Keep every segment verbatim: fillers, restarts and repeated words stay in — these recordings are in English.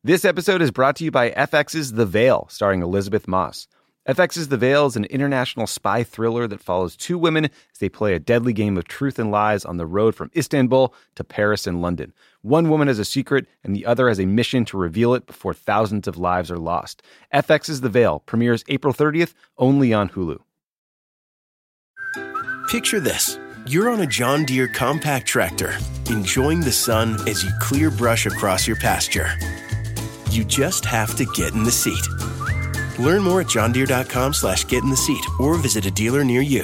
This episode is brought to you by F X's The Veil, starring Elizabeth Moss. F X's The Veil is an international spy thriller that follows two women as they play a deadly game of truth and lies on the road from Istanbul to Paris and London. One woman has a secret, and the other has a mission to reveal it before thousands of lives are lost. F X's The Veil premieres April thirtieth, only on Hulu. Picture this. You're on a John Deere compact tractor, enjoying the sun as you clear brush across your pasture. You just have to get in the seat. Learn more at johndeere.com slash get in the seat or visit a dealer near you.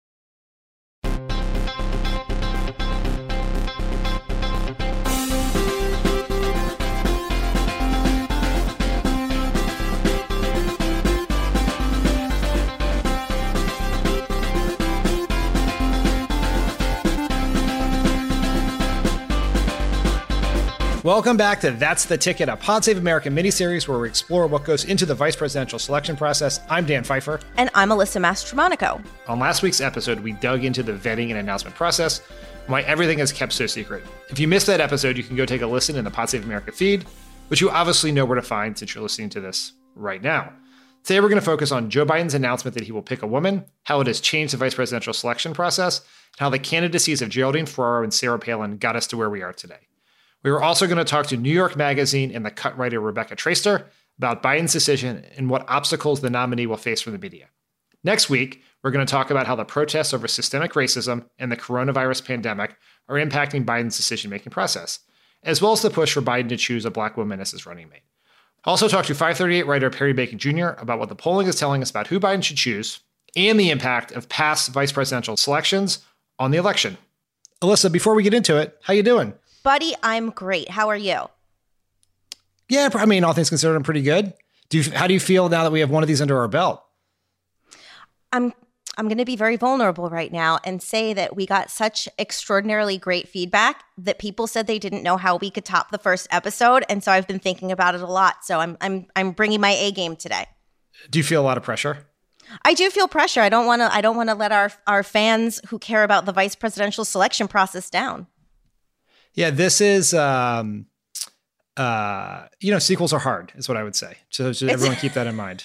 Welcome back to That's the Ticket, a Pod Save America miniseries where we explore what goes into the vice presidential selection process. I'm Dan Pfeiffer. And I'm Alyssa Mastromonaco. On last week's episode, we dug into the vetting and announcement process and why everything is kept so secret. If you missed that episode, you can go take a listen in the Pod Save America feed, which you obviously know where to find since you're listening to this right now. Today, we're going to focus on Joe Biden's announcement that he will pick a woman, how it has changed the vice presidential selection process, and how the candidacies of Geraldine Ferraro and Sarah Palin got us to where we are today. We were also going to talk to New York Magazine and the cut writer Rebecca Traister about Biden's decision and what obstacles the nominee will face from the media. Next week, we're going to talk about how the protests over systemic racism and the coronavirus pandemic are impacting Biden's decision-making process, as well as the push for Biden to choose a black woman as his running mate. Also talk to five thirty-eight writer Perry Bacon Junior about what the polling is telling us about who Biden should choose and the impact of past vice presidential selections on the election. Alyssa, before we get into it, how you doing? Buddy, I'm great. How are you? Yeah, I mean, all things considered, I'm pretty good. Do you, how do you feel now that we have one of these under our belt? I'm I'm going to be very vulnerable right now and say that we got such extraordinarily great feedback that people said they didn't know how we could top the first episode, and so I've been thinking about it a lot. So I'm I'm I'm bringing my A game today. Do you feel a lot of pressure? I do feel pressure. I don't want to I don't want to let our our fans who care about the vice presidential selection process down. Yeah, this is, um, uh, you know, sequels are hard, is what I would say. So, so everyone keep that in mind.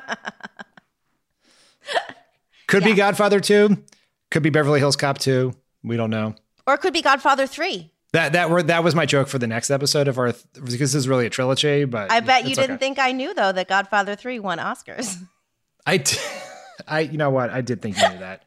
Could yeah. be Godfather two. Could be Beverly Hills Cop two. We don't know. Or it could be Godfather three. That that were that was my joke for the next episode of our, because this is really a trilogy. But I bet you didn't okay. think I knew, though, that Godfather three won Oscars. I, d- I, you know what? I did think you knew that.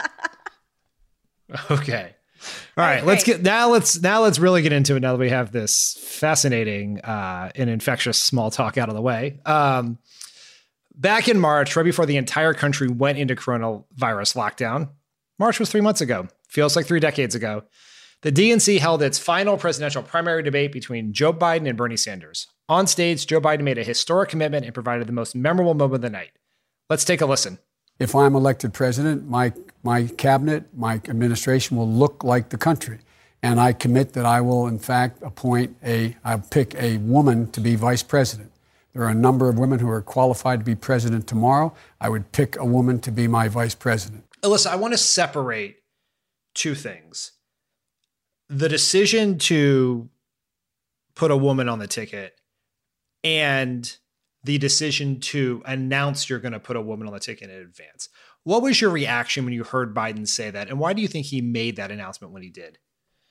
Okay. All right, let's get now. Let's now let's really get into it. Now that we have this fascinating uh, and infectious small talk out of the way. Um, back in March, right before the entire country went into coronavirus lockdown, March was three months ago. Feels like three decades ago. The D N C held its final presidential primary debate between Joe Biden and Bernie Sanders. On stage, Joe Biden made a historic commitment and provided the most memorable moment of the night. Let's take a listen. If I'm elected president, my my cabinet, my administration will look like the country. And I commit that I will, in fact, appoint a, I'll pick a woman to be vice president. There are a number of women who are qualified to be president tomorrow. I would pick a woman to be my vice president. Alyssa, I want to separate two things. The decision to put a woman on the ticket and the decision to announce you're going to put a woman on the ticket in advance. What was your reaction when you heard Biden say that? And why do you think he made that announcement when he did?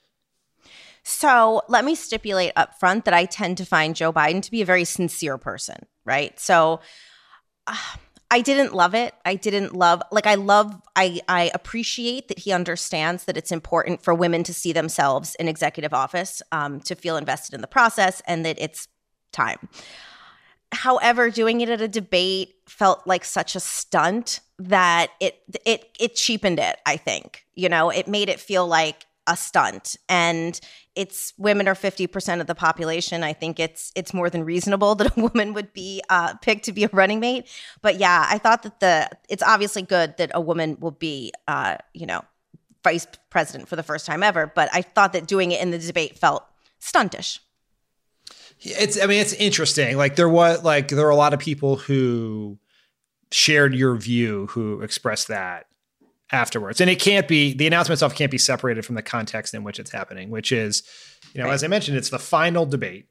So let me stipulate up front that I tend to find Joe Biden to be a very sincere person, right? So uh, I didn't love it. I didn't love, like I love, I, I appreciate that he understands that it's important for women to see themselves in executive office, um, to feel invested in the process, and that it's time. However, doing it at a debate felt like such a stunt that it it it cheapened it, I think. You know, it made it feel like a stunt. And it's women are fifty percent of the population. I think it's it's more than reasonable that a woman would be uh, picked to be a running mate. But yeah, I thought that the it's obviously good that a woman will be, uh, you know, vice president for the first time ever. But I thought that doing it in the debate felt stuntish. It's, I mean, it's interesting. Like there was, like there were a lot of people who shared your view who expressed that afterwards. And it can't be, the announcement itself can't be separated from the context in which it's happening, which is, you know, right. As I mentioned, it's the final debate.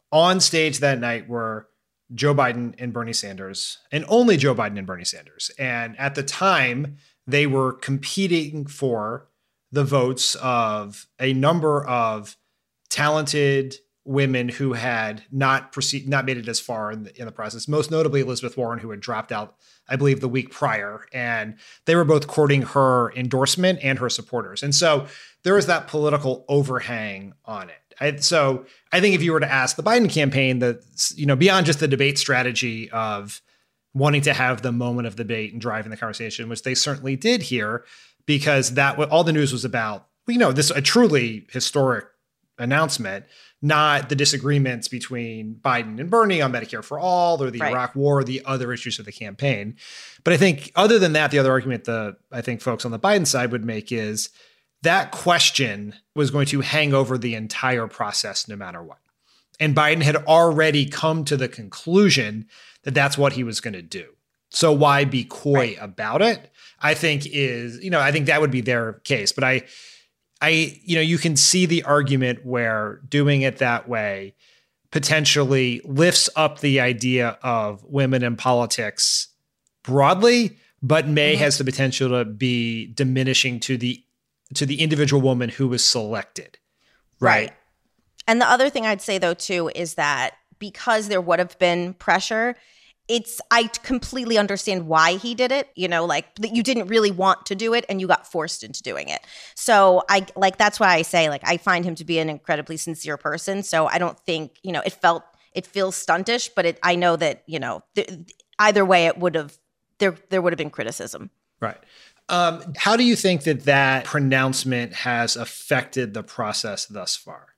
On stage that night were Joe Biden and Bernie Sanders, and only Joe Biden and Bernie Sanders. And at the time, they were competing for the votes of a number of talented women who had not proceed, not made it as far in the, in the process, most notably Elizabeth Warren, who had dropped out, I believe, the week prior. And they were both courting her endorsement and her supporters. And so there was that political overhang on it. I, so I think if you were to ask the Biden campaign, that, you know, beyond just the debate strategy of wanting to have the moment of debate and driving the conversation, which they certainly did here, because that all the news was about, you know, this a truly historic announcement, not the disagreements between Biden and Bernie on Medicare for all or the right. Iraq war, or the other issues of the campaign. But I think other than that, the other argument that I think folks on the Biden side would make is that question was going to hang over the entire process no matter what. And Biden had already come to the conclusion that that's what he was going to do. So why be coy right. about it? I think is, you know, I think that would be their case. But I, I, you know, you can see the argument where doing it that way potentially lifts up the idea of women in politics broadly, but may mm-hmm. has the potential to be diminishing to the to the individual woman who was selected. Right. right. And the other thing I'd say, though, too, is that because there would have been pressure, it's I completely understand why he did it. You know, like that you didn't really want to do it and you got forced into doing it. So I like that's why I say, like, I find him to be an incredibly sincere person. So I don't think, you know, it felt it feels stuntish, but it I know that, you know, th- either way, it would have there there would have been criticism. Right. Um, how do you think that that pronouncement has affected the process thus far?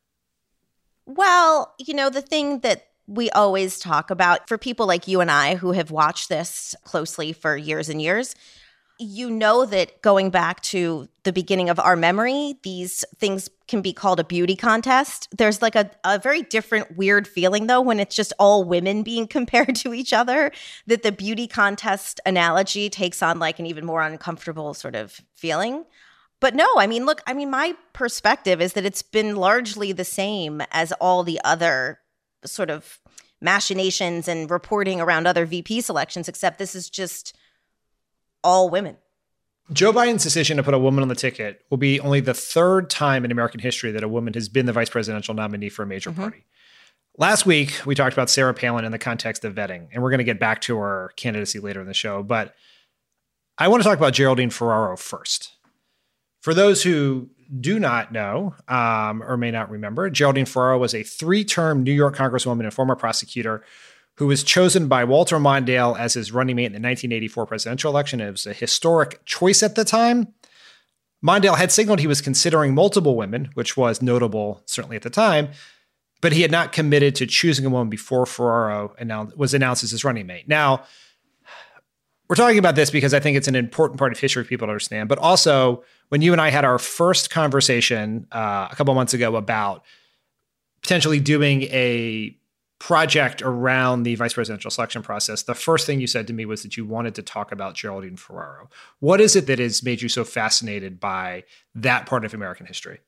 Well, you know, the thing that we always talk about for people like you and I who have watched this closely for years and years, you know that going back to the beginning of our memory, these things can be called a beauty contest. There's like a, a very different weird feeling, though, when it's just all women being compared to each other, that the beauty contest analogy takes on like an even more uncomfortable sort of feeling. But no, I mean, look, I mean, my perspective is that it's been largely the same as all the other sort of machinations and reporting around other V P selections, except this is just all women. Joe Biden's decision to put a woman on the ticket will be only the third time in American history that a woman has been the vice presidential nominee for a major mm-hmm. party. Last week, we talked about Sarah Palin in the context of vetting, and we're going to get back to her candidacy later in the show. But I want to talk about Geraldine Ferraro first. For those who do not know um, or may not remember, Geraldine Ferraro was a three-term New York Congresswoman and former prosecutor who was chosen by Walter Mondale as his running mate in the nineteen eighty-four presidential election. It was a historic choice at the time. Mondale had signaled he was considering multiple women, which was notable certainly at the time, but he had not committed to choosing a woman before Ferraro announced, was announced as his running mate. Now, we're talking about this because I think it's an important part of history for people to understand, but also when you and I had our first conversation uh, a couple months ago about potentially doing a project around the vice presidential selection process, the first thing you said to me was that you wanted to talk about Geraldine Ferraro. What is it that has made you so fascinated by that part of American history?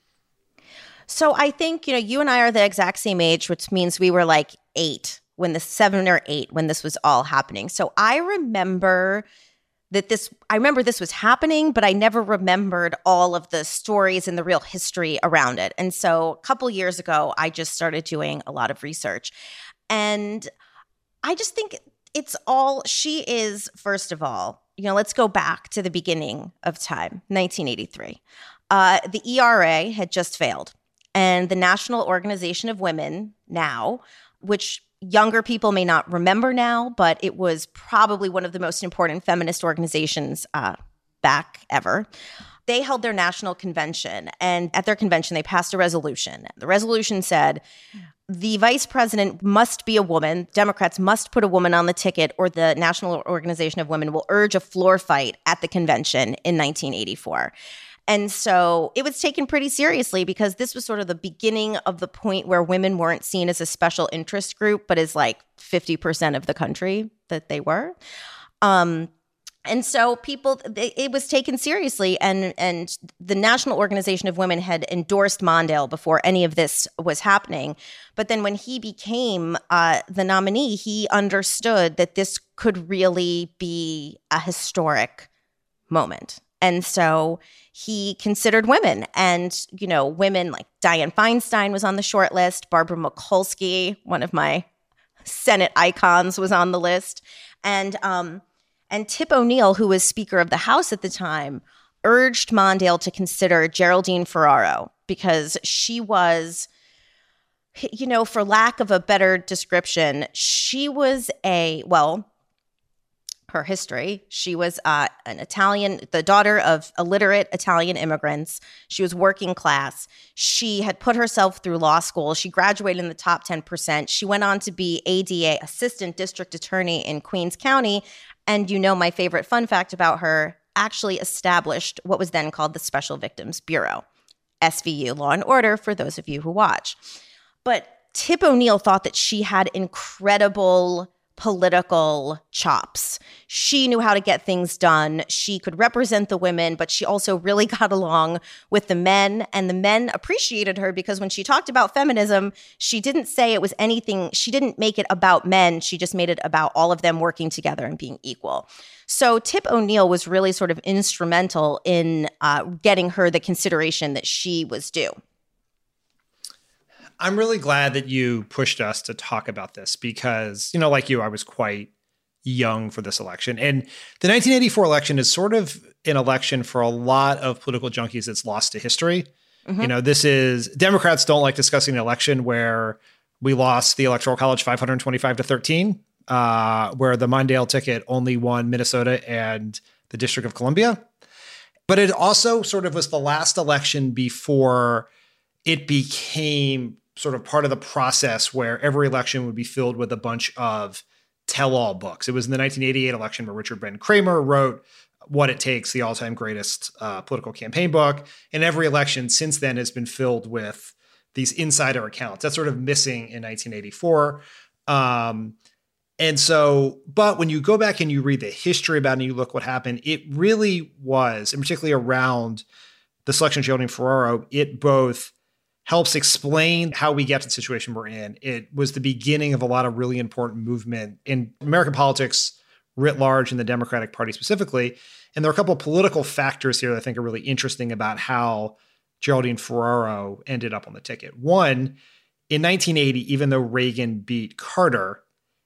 So I think, you know, you and I are the exact same age, which means we were like eight when the seven or eight when this was all happening. So I remember that this, I remember this was happening, but I never remembered all of the stories and the real history around it. And so a couple years ago, I just started doing a lot of research. And I just think it's all, she is, first of all, you know, let's go back to the beginning of time, nineteen eighty-three. Uh, the E R A had just failed. And the National Organization of Women now, which younger people may not remember now, but it was probably one of the most important feminist organizations uh, back ever. They held their national convention, and at their convention, they passed a resolution. The resolution said, the vice president must be a woman. Democrats must put a woman on the ticket, or the National Organization of Women will urge a floor fight at the convention in nineteen eighty-four. And so it was taken pretty seriously because this was sort of the beginning of the point where women weren't seen as a special interest group, but as like fifty percent of the country that they were. Um, And so people, it was taken seriously, and and the National Organization of Women had endorsed Mondale before any of this was happening. But then when he became uh, the nominee, he understood that this could really be a historic moment. And so he considered women, and, you know, women like Dianne Feinstein was on the short list. Barbara Mikulski, one of my Senate icons, was on the list. And, um, And Tip O'Neill, who was Speaker of the House at the time, urged Mondale to consider Geraldine Ferraro because she was, you know, for lack of a better description, she was a, well, her history, she was uh, an Italian, the daughter of illiterate Italian immigrants. She was working class. She had put herself through law school. She graduated in the top ten percent. She went on to be A D A, Assistant District Attorney in Queens County. And you know, my favorite fun fact about her, actually established what was then called the Special Victims Bureau, S V U, Law and Order, for those of you who watch. But Tip O'Neill thought that she had incredible political chops. She knew how to get things done. She could represent the women, but she also really got along with the men, and the men appreciated her because when she talked about feminism, she didn't say it was anything, she didn't make it about men, she just made it about all of them working together and being equal. So Tip O'Neill was really sort of instrumental in uh, getting her the consideration that she was due. I'm really glad that you pushed us to talk about this because, you know, like you, I was quite young for this election. And the nineteen eighty-four election is sort of an election for a lot of political junkies that's lost to history. Mm-hmm. You know, this is, Democrats don't like discussing an election where we lost the Electoral College five hundred twenty-five to thirteen, uh, where the Mondale ticket only won Minnesota and the District of Columbia. But it also sort of was the last election before it became sort of part of the process where every election would be filled with a bunch of tell-all books. It was in the nineteen eighty-eight election where Richard Ben Cramer wrote What It Takes, the all-time greatest uh, political campaign book. And every election since then has been filled with these insider accounts. That's sort of missing in nineteen eighty-four. Um, and so, but when you go back and you read the history about it and you look what happened, it really was, and particularly around the selection of Geraldine Ferraro, it both helps explain how we get to the situation we're in. It was the beginning of a lot of really important movement in American politics writ large, in the Democratic Party specifically. And there are a couple of political factors here that I think are really interesting about how Geraldine Ferraro ended up on the ticket. One, in nineteen eighty, even though Reagan beat Carter,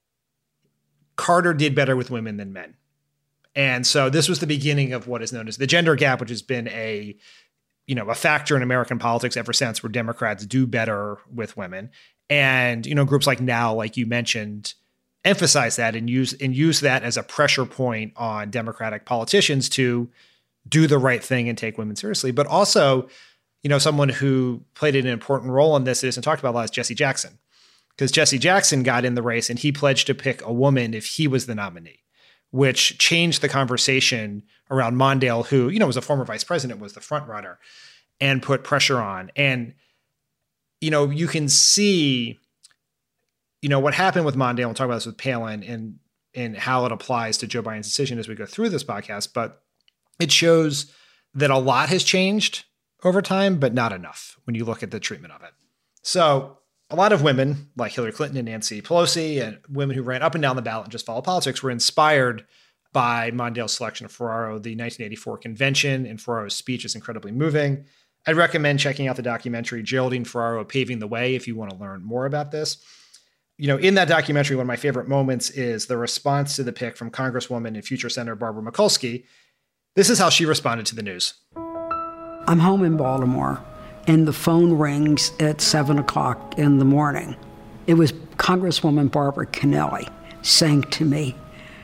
Carter did better with women than men. And so this was the beginning of what is known as the gender gap, which has been a you know, a factor in American politics ever since, where Democrats do better with women. And, you know, groups like Now, like you mentioned, emphasize that and use and use that as a pressure point on Democratic politicians to do the right thing and take women seriously. But also, you know, someone who played an important role in this that isn't talked about a lot is Jesse Jackson. Because Jesse Jackson got in the race and he pledged to pick a woman if he was the nominee, which changed the conversation around Mondale, who, you know, was a former vice president, was the front runner, and put pressure on. And, you know, you can see, you know, what happened with Mondale, and talk about this with Palin and, and how it applies to Joe Biden's decision as we go through this podcast. But it shows that a lot has changed over time, but not enough when you look at the treatment of it. So a lot of women like Hillary Clinton and Nancy Pelosi, and women who ran up and down the ballot and just followed politics, were inspired by Mondale's selection of Ferraro. The nineteen eighty-four convention and Ferraro's speech is incredibly moving. I'd recommend checking out the documentary Geraldine Ferraro, Paving the Way, if you want to learn more about this. You know, in that documentary, one of my favorite moments is the response to the pick from Congresswoman and future Senator Barbara Mikulski. This is how she responded to the news. I'm home in Baltimore, and the phone rings at seven o'clock in the morning. It was Congresswoman Barbara Kennelly saying to me,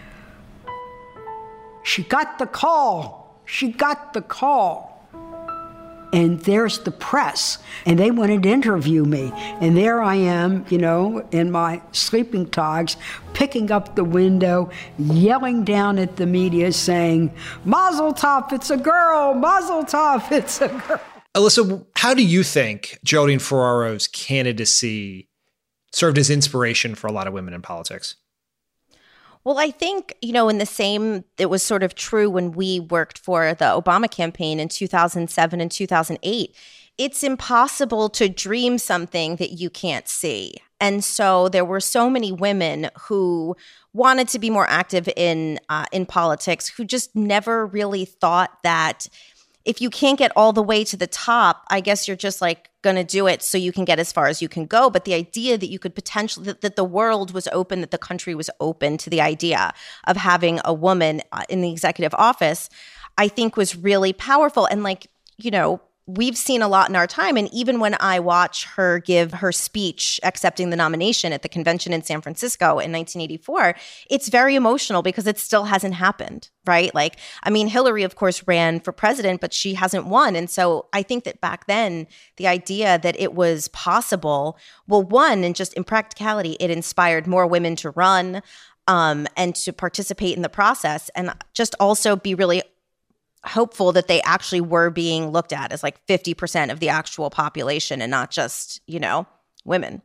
"She got the call. She got the call." And there's the press, and they wanted to interview me. And there I am, you know, in my sleeping togs, picking up the window, yelling down at the media saying, "Mazel tov, it's a girl, Mazel tov, it's a girl." Alyssa, how do you think Geraldine Ferraro's candidacy served as inspiration for a lot of women in politics? Well, I think, you know, in the same, it was sort of true when we worked for the Obama campaign in two thousand seven and two thousand eight. It's impossible to dream something that you can't see. And so there were so many women who wanted to be more active in uh, in politics, who just never really thought that if you can't get all the way to the top, I guess you're just like going to do it so you can get as far as you can go. But the idea that you could potentially, that, that the world was open, that the country was open to the idea of having a woman uh, in the executive office, I think was really powerful. And like, you know, we've seen a lot in our time. And even when I watch her give her speech accepting the nomination at the convention in San Francisco in nineteen eighty-four, it's very emotional because it still hasn't happened, right? Like, I mean, Hillary, of course, ran for president, but she hasn't won. And so I think that back then, the idea that it was possible, well, one, and just in practicality, it inspired more women to run um, and to participate in the process, and just also be really hopeful that they actually were being looked at as like fifty percent of the actual population and not just, you know, women.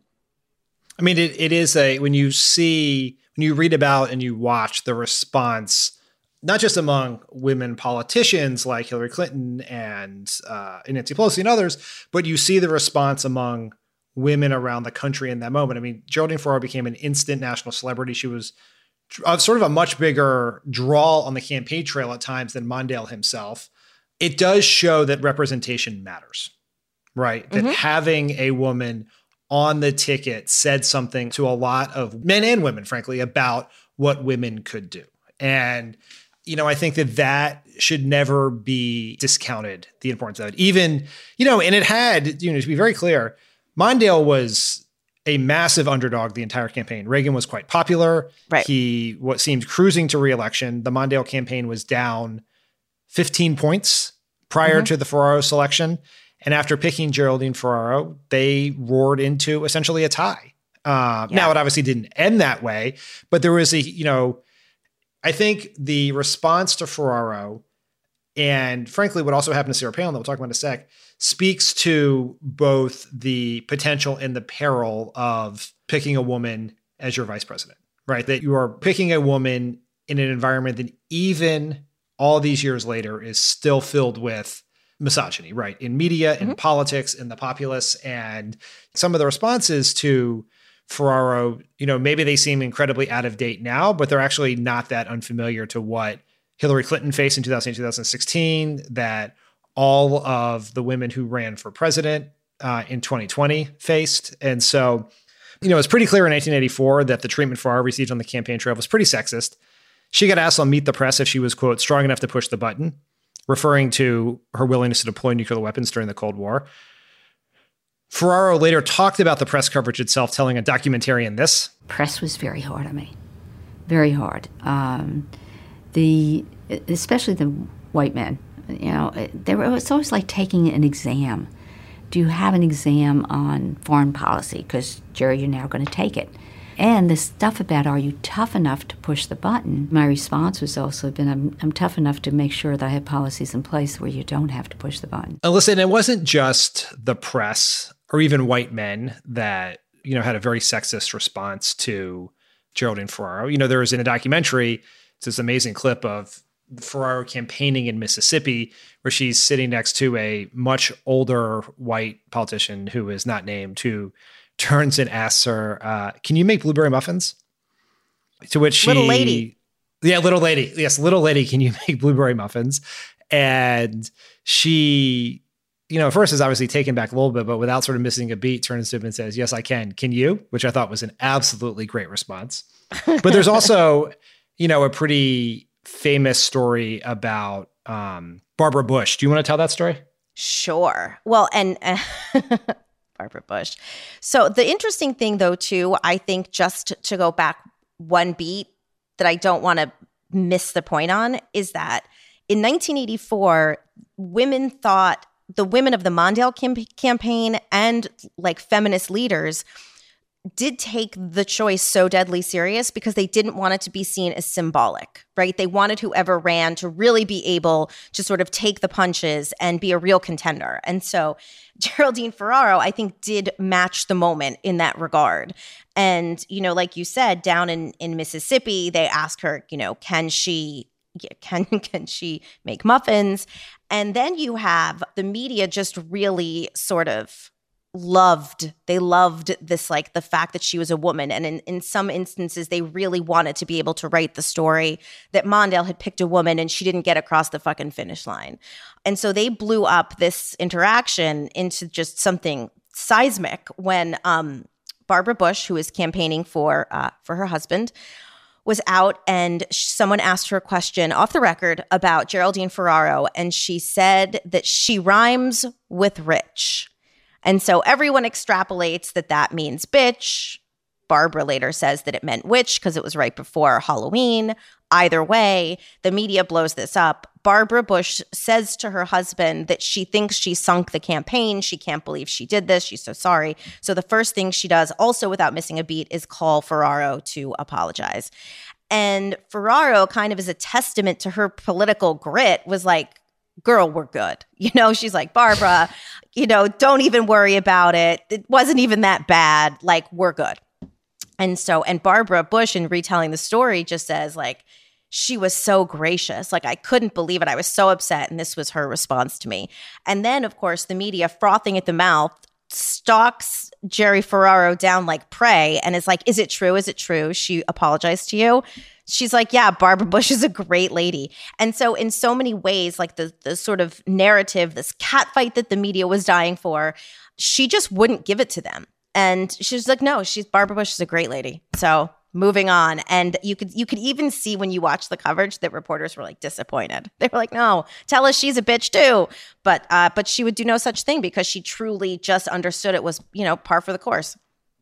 I mean, it, it is a, when you see, when you read about and you watch the response, not just among women politicians like Hillary Clinton and uh, Nancy Pelosi and others, but you see the response among women around the country in that moment. I mean, Geraldine Ferraro became an instant national celebrity. She was Uh, sort of a much bigger draw on the campaign trail at times than Mondale himself. It does show that representation matters, right? That mm-hmm. having a woman on the ticket said something to a lot of men and women, frankly, about what women could do. And, you know, I think that that should never be discounted, the importance of it. Even, you know, and it had, you know, to be very clear, Mondale was a massive underdog the entire campaign. Reagan was quite popular. Right. He what seemed cruising to re-election. The Mondale campaign was down fifteen points prior mm-hmm. to the Ferraro selection. And after picking Geraldine Ferraro, they roared into essentially a tie. Uh, yeah. Now, it obviously didn't end that way, but there was a, you know, I think the response to Ferraro and frankly, what also happened to Sarah Palin that we'll talk about in a sec, speaks to both the potential and the peril of picking a woman as your vice president, right? That you are picking a woman in an environment that even all these years later is still filled with misogyny, right? In media, in mm-hmm. politics, in the populace. And some of the responses to Ferraro, you know, maybe they seem incredibly out of date now, but they're actually not that unfamiliar to what Hillary Clinton faced in two thousand eight, two thousand sixteen, that all of the women who ran for president uh, in twenty twenty faced. And so, you know, it's pretty clear in nineteen eighty-four that the treatment Ferraro received on the campaign trail was pretty sexist. She got asked on Meet the Press if she was, quote, strong enough to push the button, referring to her willingness to deploy nuclear weapons during the Cold War. Ferraro later talked about the press coverage itself, telling a documentarian this. Press was very hard on me, very hard. Um, the especially the white men, you know, they were, it's always like taking an exam. Do you have an exam on foreign policy? Because, Jerry, you're now going to take it. And the stuff about, are you tough enough to push the button? My response was also been, I'm, I'm tough enough to make sure that I have policies in place where you don't have to push the button. And listen, it wasn't just the press or even white men that, you know, had a very sexist response to Geraldine Ferraro. You know, there was in a documentary, it's this amazing clip of Ferraro campaigning in Mississippi, where she's sitting next to a much older white politician who is not named, who turns and asks her, uh, can you make blueberry muffins? To which she... Little lady. Yeah, little lady. Yes, little lady, can you make blueberry muffins? And she, you know, at first is obviously taken back a little bit, but without sort of missing a beat, turns to him and says, yes, I can. Can you? Which I thought was an absolutely great response. But there's also, you know, a pretty famous story about um, Barbara Bush. Do you want to tell that story? Sure. Well, and uh, Barbara Bush. So the interesting thing, though, too, I think just to, to go back one beat that I don't want to miss the point on is that in nineteen eighty-four, women thought, the women of the Mondale cam- campaign and like feminist leaders did take the choice so deadly serious because they didn't want it to be seen as symbolic, right? They wanted whoever ran to really be able to sort of take the punches and be a real contender. And so Geraldine Ferraro, I think, did match the moment in that regard. And, you know, like you said, down in, in Mississippi, they asked her, you know, can she can can she make muffins? And then you have the media just really sort of loved, they loved this, like the fact that she was a woman. And in, in some instances, they really wanted to be able to write the story that Mondale had picked a woman and she didn't get across the fucking finish line. And so they blew up this interaction into just something seismic when um, Barbara Bush, who is campaigning for uh, for her husband, was out and someone asked her a question off the record about Geraldine Ferraro. And she said that she rhymes with rich. And so everyone extrapolates that that means bitch. Barbara later says that it meant witch because it was right before Halloween. Either way, the media blows this up. Barbara Bush says to her husband that she thinks she sunk the campaign. She can't believe she did this. She's so sorry. So the first thing she does, also without missing a beat, is call Ferraro to apologize. And Ferraro, kind of as a testament to her political grit, was like, girl, we're good. You know, she's like, Barbara, you know, don't even worry about it. It wasn't even that bad. Like, we're good. And so, and Barbara Bush, in retelling the story, just says, like, she was so gracious. Like, I couldn't believe it. I was so upset. And this was her response to me. And then, of course, the media, frothing at the mouth, stalks Jerry Ferraro down like prey and is like, is it true? Is it true? She apologized to you. She's like, yeah, Barbara Bush is a great lady. And so in so many ways, like the the sort of narrative, this catfight that the media was dying for, she just wouldn't give it to them. And she's like, no, she's Barbara Bush is a great lady. So moving on. And you could you could even see when you watch the coverage that reporters were like disappointed. They were like, no, tell us she's a bitch too. But uh, but she would do no such thing because she truly just understood it was, you know, par for the course.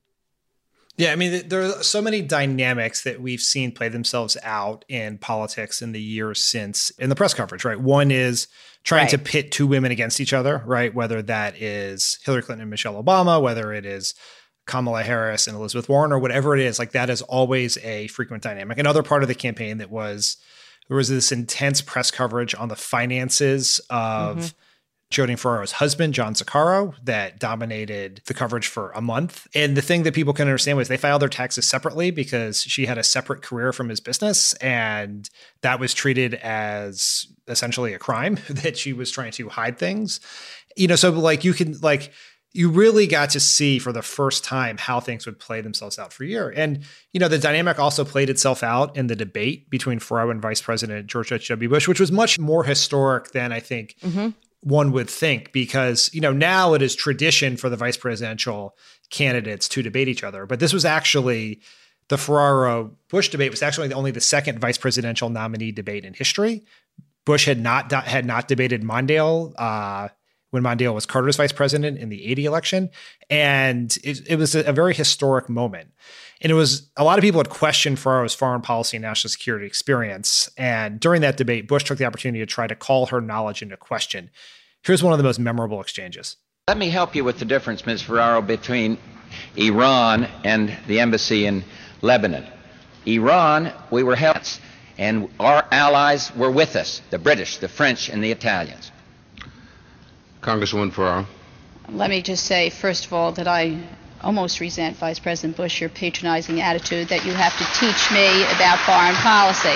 Yeah, I mean, there are so many dynamics that we've seen play themselves out in politics in the years since in the press coverage, right? One is trying right. to pit two women against each other, right? Whether that is Hillary Clinton and Michelle Obama, whether it is Kamala Harris and Elizabeth Warren, or whatever it is, like that is always a frequent dynamic. Another part of the campaign that was, there was this intense press coverage on the finances of mm-hmm. Geraldine Ferraro's husband, John Zuccaro, that dominated the coverage for a month. And the thing that people can understand was they filed their taxes separately because she had a separate career from his business. And that was treated as essentially a crime that she was trying to hide things. You know, so like you can like, you really got to see for the first time how things would play themselves out for a year. And, you know, the dynamic also played itself out in the debate between Ferraro and Vice President George H W. Bush, which was much more historic than I think mm-hmm. one would think, because, you know, now it is tradition for the vice presidential candidates to debate each other. But this was actually the Ferraro-Bush debate was actually only the second vice presidential nominee debate in history. Bush had not had not debated Mondale uh, when Mondale was Carter's vice president in the eighty election. And it, it was a, a very historic moment. And it was, a lot of people had questioned Ferraro's foreign policy and national security experience. And during that debate, Bush took the opportunity to try to call her knowledge into question. Here's one of the most memorable exchanges. Let me help you with the difference, Miz Ferraro, between Iran and the embassy in Lebanon. Iran, we were helped, and our allies were with us, the British, the French, and the Italians. Congresswoman Ferraro. Let me just say, first of all, that I almost resent, Vice President Bush, your patronizing attitude that you have to teach me about foreign policy.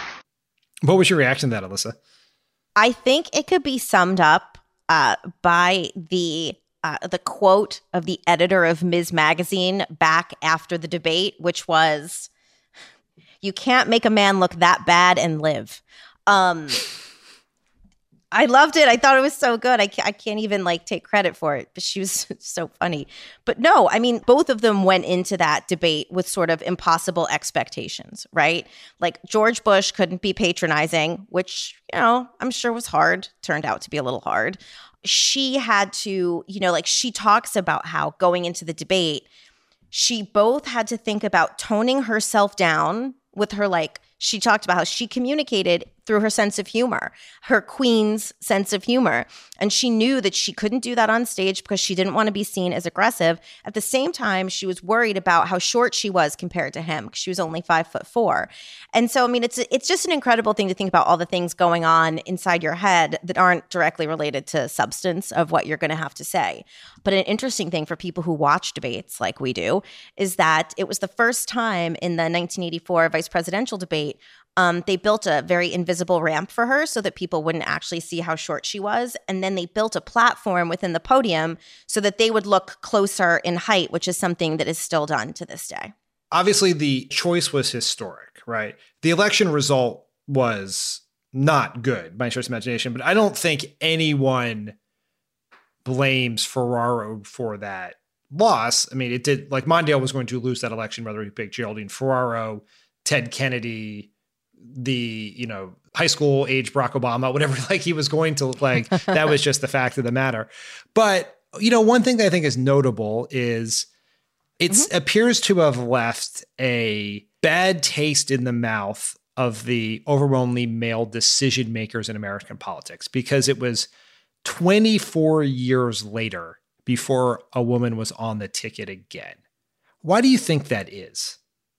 What was your reaction to that, Alyssa? I think it could be summed up uh, by the uh, the quote of the editor of Miz Magazine back after the debate, which was, "You can't make a man look that bad and live." Um, I loved it. I thought it was so good. I can't, I can't even like take credit for it, but she was so funny. But no, I mean, both of them went into that debate with sort of impossible expectations, right? Like George Bush couldn't be patronizing, which, you know, I'm sure was hard. Turned out to be a little hard. She had to, you know, like she talks about how going into the debate, she both had to think about toning herself down with her, like, she talked about how she communicated through her sense of humor, her queen's sense of humor. And she knew that she couldn't do that on stage because she didn't want to be seen as aggressive. At the same time, she was worried about how short she was compared to him because she was only five foot four. And so, I mean, it's it's just an incredible thing to think about all the things going on inside your head that aren't directly related to substance of what you're going to have to say. But an interesting thing for people who watch debates like we do is that it was the first time in the nineteen eighty-four vice presidential debate Um, they built a very invisible ramp for her so that people wouldn't actually see how short she was. And then they built a platform within the podium so that they would look closer in height, which is something that is still done to this day. Obviously, the choice was historic, right? The election result was not good by any stretch of imagination, but I don't think anyone blames Ferraro for that loss. I mean, it did, like Mondale was going to lose that election, whether he picked Geraldine Ferraro, Ted Kennedy, the, you know, high school age Barack Obama, whatever, like he was going to, like, that was just the fact of the matter. But, you know, one thing that I think is notable is it mm-hmm. appears to have left a bad taste in the mouth of the overwhelmingly male decision makers in American politics, because it was twenty-four years later before a woman was on the ticket again. Why do you think that is?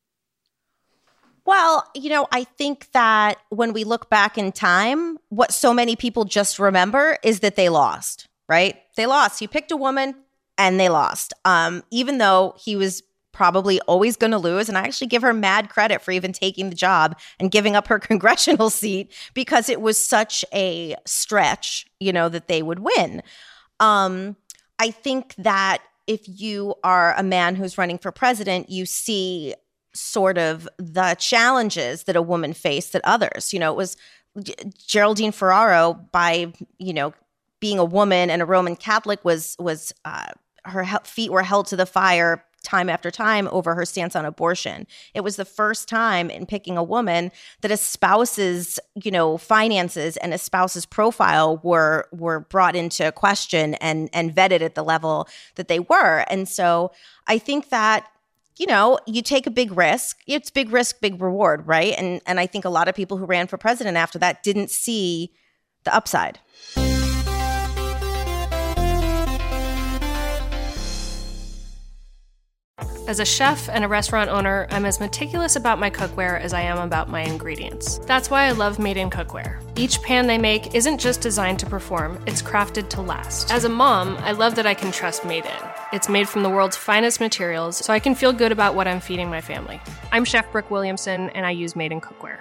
Well, you know, I think that when we look back in time, what so many people just remember is that they lost, right? They lost. He picked a woman and they lost. Um, even though he was probably always going to lose. And I actually give her mad credit for even taking the job and giving up her congressional seat because it was such a stretch, you know, that they would win. Um, I think that if you are a man who's running for president, you see sort of the challenges that a woman faced that others, you know, it was Geraldine Ferraro, by, you know, being a woman and a Roman Catholic, was, was uh, her feet were held to the fire time after time over her stance on abortion. It was the first time in picking a woman that a spouse's, you know, finances and a spouse's profile were were brought into question and and vetted at the level that they were. And so I think that, you know, you take a big risk. It's big risk, big reward, right? And and I think a lot of people who ran for president after that didn't see the upside. As a chef and a restaurant owner, I'm as meticulous about my cookware as I am about my ingredients. That's why I love Made in Cookware. Each pan they make isn't just designed to perform, it's crafted to last. As a mom, I love that I can trust Made in. It's made from the world's finest materials, so I can feel good about what I'm feeding my family. I'm Chef Brooke Williamson, and I use Made in Cookware.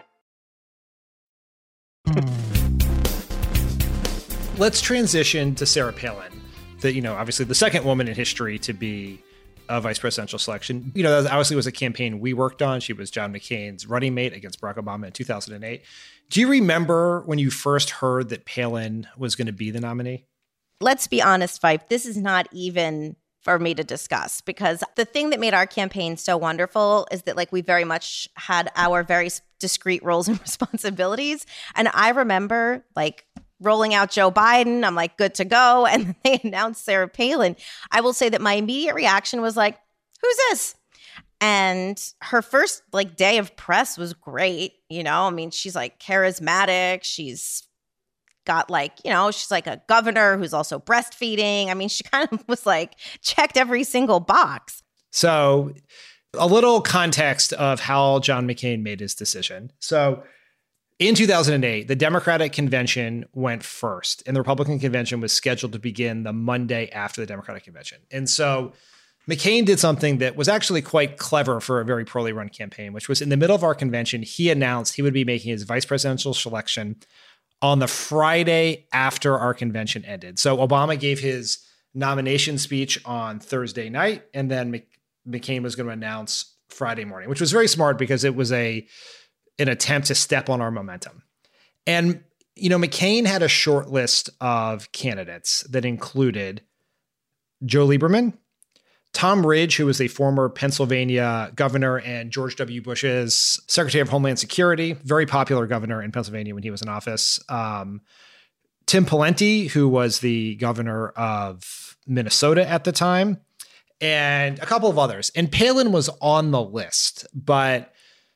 Let's transition to Sarah Palin, the, you know, obviously the second woman in history to be a vice presidential selection. You know, that obviously was a campaign we worked on. She was John McCain's running mate against Barack Obama in two thousand eight. Do you remember when you first heard that Palin was going to be the nominee? Let's be honest, Fife, this is not even for me to discuss, because the thing that made our campaign so wonderful is that, like, we very much had our very discrete roles and responsibilities. And I remember, like, rolling out Joe Biden, I'm like, good to go. And then they announced Sarah Palin. I will say that my immediate reaction was like, who's this? And her first, like, day of press was great. You know, I mean, she's like charismatic. She's got, like, you know, she's like a governor who's also breastfeeding. I mean, she kind of was like checked every single box. So a little context of how John McCain made his decision. So in two thousand eight, the Democratic convention went first, and the Republican convention was scheduled to begin the Monday after the Democratic convention. And so McCain did something that was actually quite clever for a very poorly run campaign, which was in the middle of our convention, he announced he would be making his vice presidential selection on the Friday after our convention ended. So Obama gave his nomination speech on Thursday night, and then McCain was going to announce Friday morning, which was very smart because it was a an attempt to step on our momentum. And, you know, McCain had a short list of candidates that included Joe Lieberman, Tom Ridge, who was a former Pennsylvania governor and George W. Bush's Secretary of Homeland Security, very popular governor in Pennsylvania when he was in office, um, Tim Pawlenty, who was the governor of Minnesota at the time, and a couple of others. And Palin was on the list, but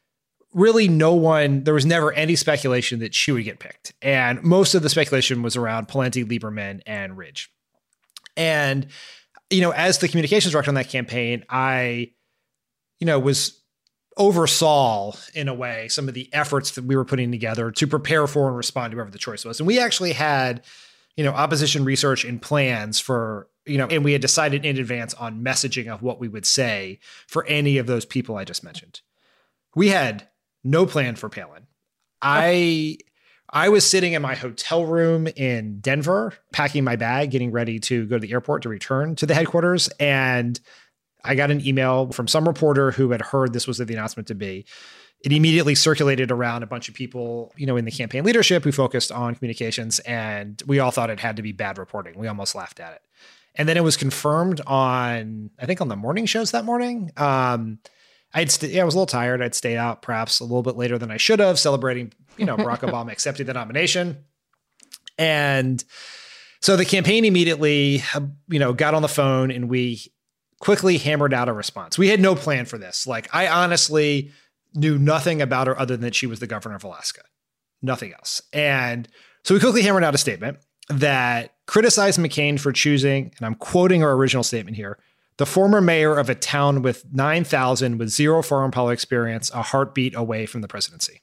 really no one, there was never any speculation that she would get picked. And most of the speculation was around Pawlenty, Lieberman, and Ridge. And, you know, as the communications director on that campaign, I, you know, was oversaw in a way some of the efforts that we were putting together to prepare for and respond to whoever the choice was. And we actually had, you know, opposition research and plans for, you know, and we had decided in advance on messaging of what we would say for any of those people I just mentioned. We had no plan for Palin. I I was sitting in my hotel room in Denver, packing my bag, getting ready to go to the airport to return to the headquarters. And I got an email from some reporter who had heard this was the announcement to be. It immediately circulated around a bunch of people, you know, in the campaign leadership who focused on communications. And we all thought it had to be bad reporting. We almost laughed at it. And then it was confirmed on, I think on the morning shows that morning. Um, I'd st- yeah, I was a little tired. I'd stayed out perhaps a little bit later than I should have, celebrating, you know, Barack Obama accepting the nomination. And so the campaign immediately, you know, got on the phone and we quickly hammered out a response. We had no plan for this. Like, I honestly knew nothing about her other than that she was the governor of Alaska, nothing else. And so we quickly hammered out a statement that criticized McCain for choosing, and I'm quoting our original statement here, the former mayor of a town with nine thousand with zero foreign policy experience, a heartbeat away from the presidency.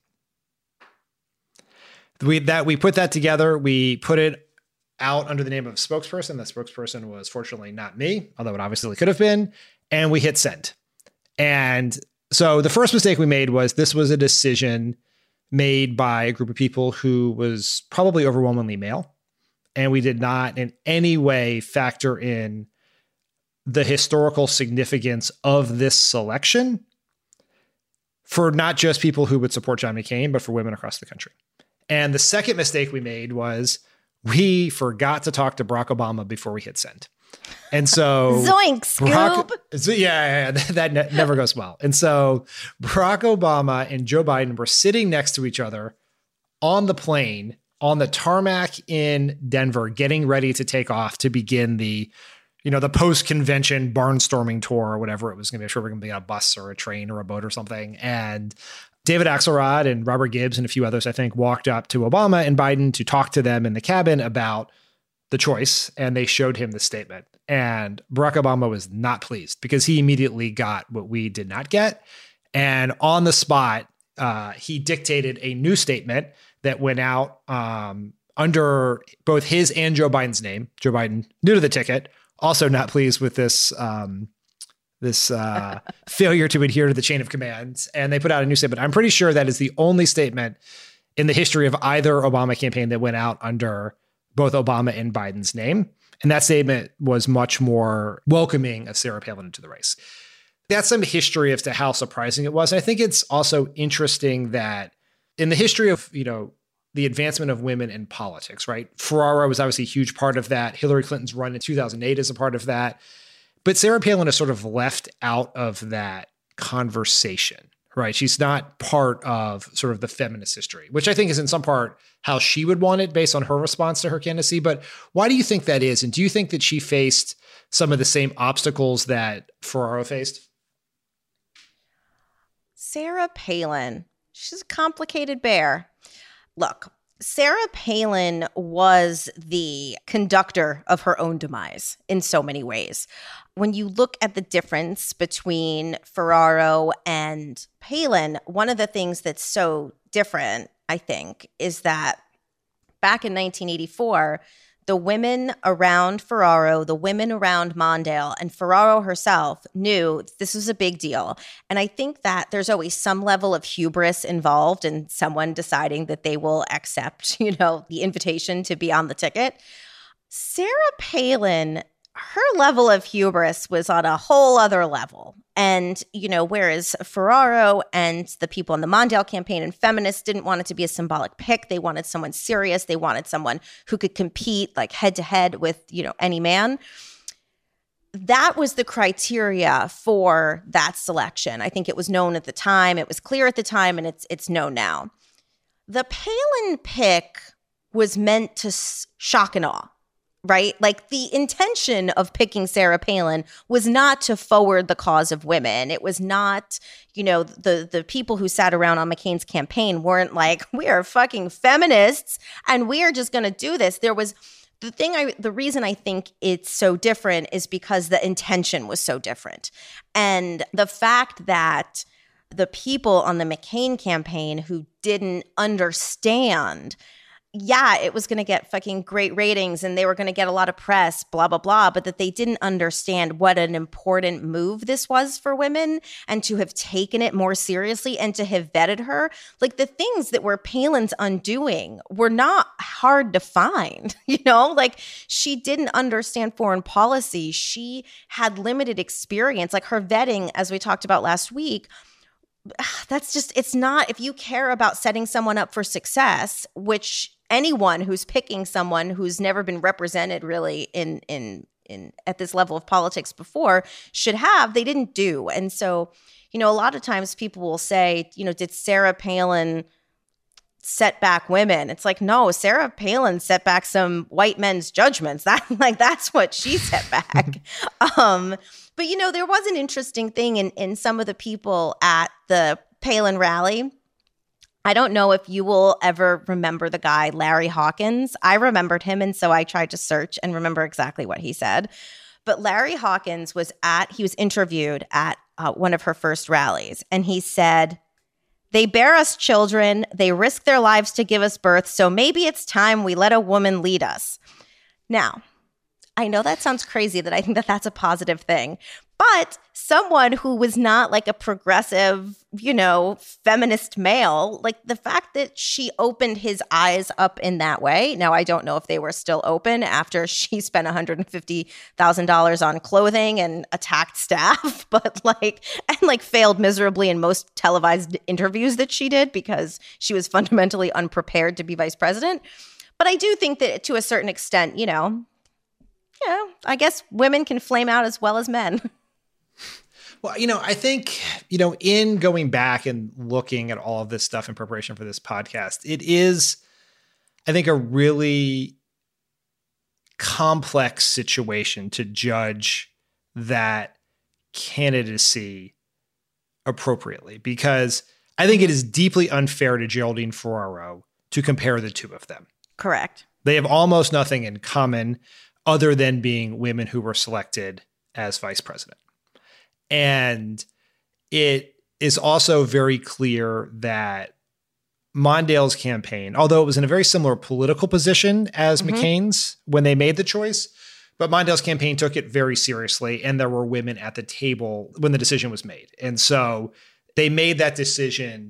We, that, we put that together. We put it out under the name of a spokesperson. The spokesperson was fortunately not me, although it obviously could have been. And we hit send. And so the first mistake we made was this was a decision made by a group of people who was probably overwhelmingly male. And we did not in any way factor in the historical significance of this selection for not just people who would support John McCain, but for women across the country. And the second mistake we made was we forgot to talk to Barack Obama before we hit send. And so Zoink, Scoop. Barack, so yeah, yeah, yeah, that ne- never goes well. And so Barack Obama and Joe Biden were sitting next to each other on the plane on the tarmac in Denver, getting ready to take off to begin the, you know, the post-convention barnstorming tour or whatever it was going to be. I'm sure we're going to be on a bus or a train or a boat or something. And David Axelrod and Robert Gibbs and a few others, I think, walked up to Obama and Biden to talk to them in the cabin about the choice. And they showed him the statement. And Barack Obama was not pleased because he immediately got what we did not get. And on the spot, uh, he dictated a new statement that went out um, under both his and Joe Biden's name. Joe Biden, new to the ticket, also not pleased with this um, this uh, failure to adhere to the chain of commands. And they put out a new statement. I'm pretty sure that is the only statement in the history of either Obama campaign that went out under both Obama and Biden's name. And that statement was much more welcoming of Sarah Palin into the race. That's some history as to how surprising it was. And I think it's also interesting that in the history of, you know, the advancement of women in politics, right? Ferraro was obviously a huge part of that. Hillary Clinton's run in two thousand eight is a part of that. But Sarah Palin is sort of left out of that conversation, right? She's not part of sort of the feminist history, which I think is in some part how she would want it based on her response to her candidacy. But why do you think that is? And do you think that she faced some of the same obstacles that Ferraro faced? Sarah Palin, she's a complicated bear. Look, Sarah Palin was the conductor of her own demise in so many ways. When you look at the difference between Ferraro and Palin, one of the things that's so different, I think, is that back in nineteen eighty-four, the women around Ferraro, the women around Mondale, and Ferraro herself knew this was a big deal. And I think that there's always some level of hubris involved in someone deciding that they will accept, you know, the invitation to be on the ticket. Sarah Palin, her level of hubris was on a whole other level. And, you know, whereas Ferraro and the people in the Mondale campaign and feminists didn't want it to be a symbolic pick. They wanted someone serious. They wanted someone who could compete like head to head with, you know, any man. That was the criteria for that selection. I think it was known at the time. It was clear at the time, and it's it's known now. The Palin pick was meant to shock and awe, right? Like the intention of picking Sarah Palin was not to forward the cause of women. It was not, you know, the the people who sat around on McCain's campaign weren't like, we are fucking feminists and we are just going to do this. There was the thing I the reason I think it's so different is because the intention was so different. And the fact that the people on the McCain campaign who didn't understand, yeah, it was going to get fucking great ratings and they were going to get a lot of press, blah, blah, blah, but that they didn't understand what an important move this was for women and to have taken it more seriously and to have vetted her. Like the things that were Palin's undoing were not hard to find, you know, like she didn't understand foreign policy. She had limited experience, like her vetting, as we talked about last week. That's just, it's not, if you care about setting someone up for success, which anyone who's picking someone who's never been represented really in in in at this level of politics before should have, they didn't do. And so, you know, a lot of times people will say, you know, did Sarah Palin set back women? It's like, no, Sarah Palin set back some white men's judgments. That like that's what she set back. um, but you know, there was an interesting thing in in some of the people at the Palin rally. I don't know if you will ever remember the guy, Larry Hawkins. I remembered him, and so I tried to search and remember exactly what he said. But Larry Hawkins was at, he was interviewed at uh, one of her first rallies, and he said, "They bear us children, they risk their lives to give us birth, so maybe it's time we let a woman lead us." Now, I know that sounds crazy that I think that that's a positive thing, but someone who was not like a progressive, you know, feminist male, like the fact that she opened his eyes up in that way. Now, I don't know if they were still open after she spent one hundred fifty thousand dollars on clothing and attacked staff, but like, and like failed miserably in most televised interviews that she did because she was fundamentally unprepared to be vice president. But I do think that to a certain extent, you know, yeah, I guess women can flame out as well as men. Well, you know, I think, you know, in going back and looking at all of this stuff in preparation for this podcast, it is, I think, a really complex situation to judge that candidacy appropriately, because I think it is deeply unfair to Geraldine Ferraro to compare the two of them. Correct. They have almost nothing in common other than being women who were selected as vice president. And it is also very clear that Mondale's campaign, although it was in a very similar political position as mm-hmm. McCain's when they made the choice, but Mondale's campaign took it very seriously, and there were women at the table when the decision was made. And so they made that decision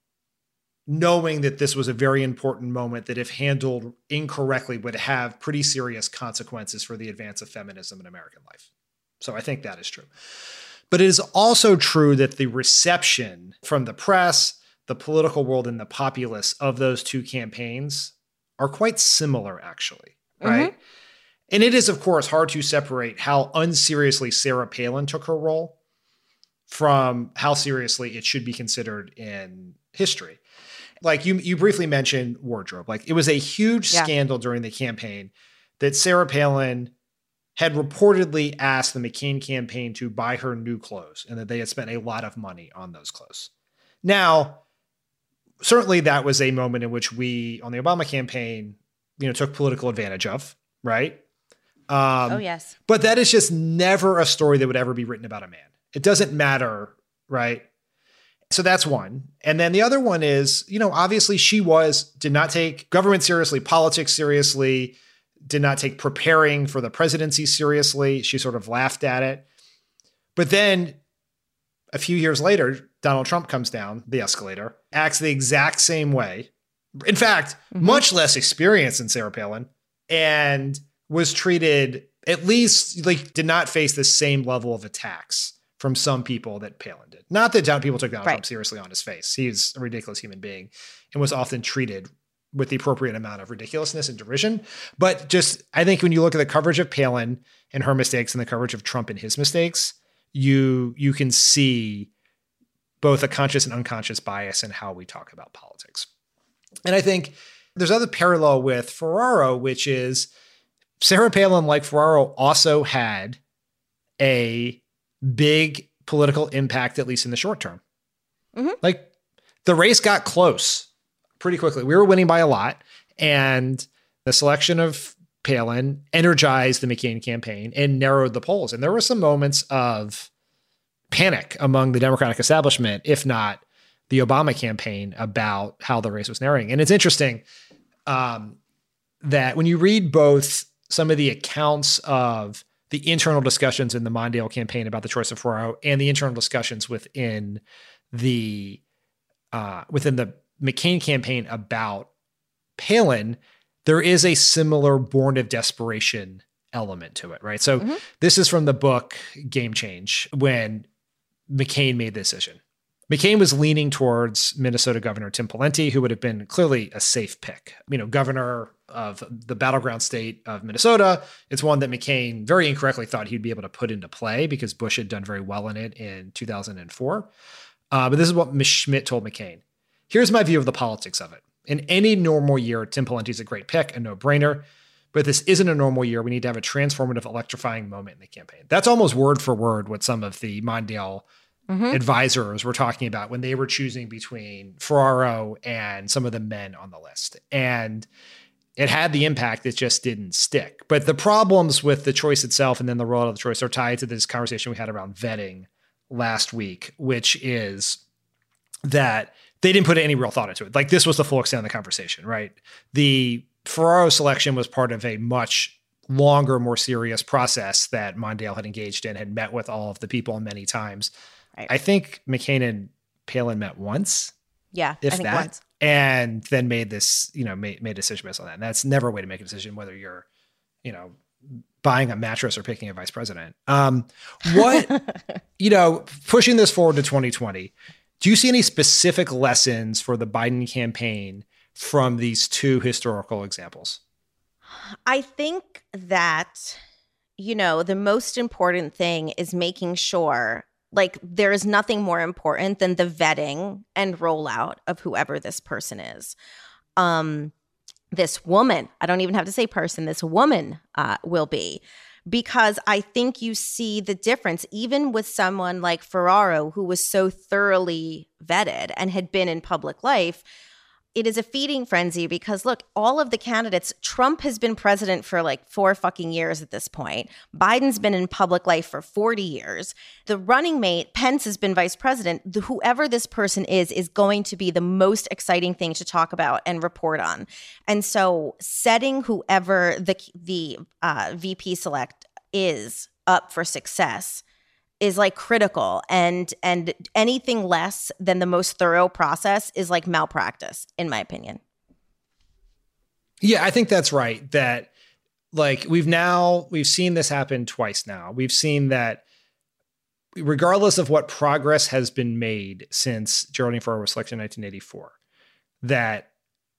knowing that this was a very important moment that, if handled incorrectly, would have pretty serious consequences for the advance of feminism in American life. So I think that is true. But it is also true that the reception from the press, the political world, and the populace of those two campaigns are quite similar, actually, right? Mm-hmm. And it is, of course, hard to separate how unseriously Sarah Palin took her role from how seriously it should be considered in history. Like you, you briefly mentioned wardrobe. Like it was a huge yeah. scandal during the campaign that Sarah Palin had reportedly asked the McCain campaign to buy her new clothes and that they had spent a lot of money on those clothes. Now, certainly that was a moment in which we, on the Obama campaign, you know, took political advantage of, right? Um, oh, yes. But that is just never a story that would ever be written about a man. It doesn't matter, right? So that's one. And then the other one is, you know, obviously she was, did not take government seriously, politics seriously, did not take preparing for the presidency seriously. She sort of laughed at it. But then a few years later, Donald Trump comes down the escalator, acts the exact same way. In fact, mm-hmm. much less experienced than Sarah Palin, and was treated, at least like did not face the same level of attacks from some people that Palin did. Not that people took Donald right. Trump seriously on his face. He's a ridiculous human being and was often treated with the appropriate amount of ridiculousness and derision. But just, I think when you look at the coverage of Palin and her mistakes and the coverage of Trump and his mistakes, you you can see both a conscious and unconscious bias in how we talk about politics. And I think there's other parallel with Ferraro, which is Sarah Palin, like Ferraro, also had a big political impact, at least in the short term. Mm-hmm. Like the race got close pretty quickly. We were winning by a lot. And the selection of Palin energized the McCain campaign and narrowed the polls. And there were some moments of panic among the Democratic establishment, if not the Obama campaign, about how the race was narrowing. And it's interesting um, that when you read both some of the accounts of the internal discussions in the Mondale campaign about the choice of Ferraro and the internal discussions within the uh, within the McCain campaign about Palin, there is a similar born of desperation element to it, right? So mm-hmm. this is from the book Game Change, when McCain made the decision. McCain was leaning towards Minnesota Governor Tim Pawlenty, who would have been clearly a safe pick. You know, governor of the battleground state of Minnesota. It's one that McCain very incorrectly thought he'd be able to put into play because Bush had done very well in it in two thousand four. Uh, but this is what Miz Schmidt told McCain. Here's my view of the politics of it. In any normal year, Tim Pawlenty is a great pick, a no-brainer. But this isn't a normal year. We need to have a transformative, electrifying moment in the campaign. That's almost word for word what some of the Mondale mm-hmm. advisors were talking about when they were choosing between Ferraro and some of the men on the list. And it had the impact, it just didn't stick. But the problems with the choice itself and then the rollout of the choice are tied to this conversation we had around vetting last week, which is that they didn't put any real thought into it. Like, this was the full extent of the conversation, right? The Ferraro selection was part of a much longer, more serious process that Mondale had engaged in, had met with all of the people many times. Right. I think McCain and Palin met once. Yeah, if I think that, once. And then made this, you know, made, made a decision based on that. And that's never a way to make a decision, whether you're, you know, buying a mattress or picking a vice president. Um, what, you know, pushing this forward to twenty twenty, do you see any specific lessons for the Biden campaign from these two historical examples? I think that, you know, the most important thing is making sure, like, there is nothing more important than the vetting and rollout of whoever this person is. Um, this woman, I don't even have to say person, this woman uh, will be. Because I think you see the difference, even with someone like Ferraro, who was so thoroughly vetted and had been in public life. It is a feeding frenzy because, look, all of the candidates, Trump has been president for like four fucking years at this point. Biden's been in public life for forty years. The running mate, Pence, has been vice president. The, whoever this person is, is going to be the most exciting thing to talk about and report on. And so setting whoever the, the uh, V P select is up for success is like critical, and and anything less than the most thorough process is like malpractice, in my opinion. Yeah, I think that's right. That like we've now, we've seen this happen twice now. We've seen that regardless of what progress has been made since Geraldine Ferraro was selected in nineteen eighty-four, that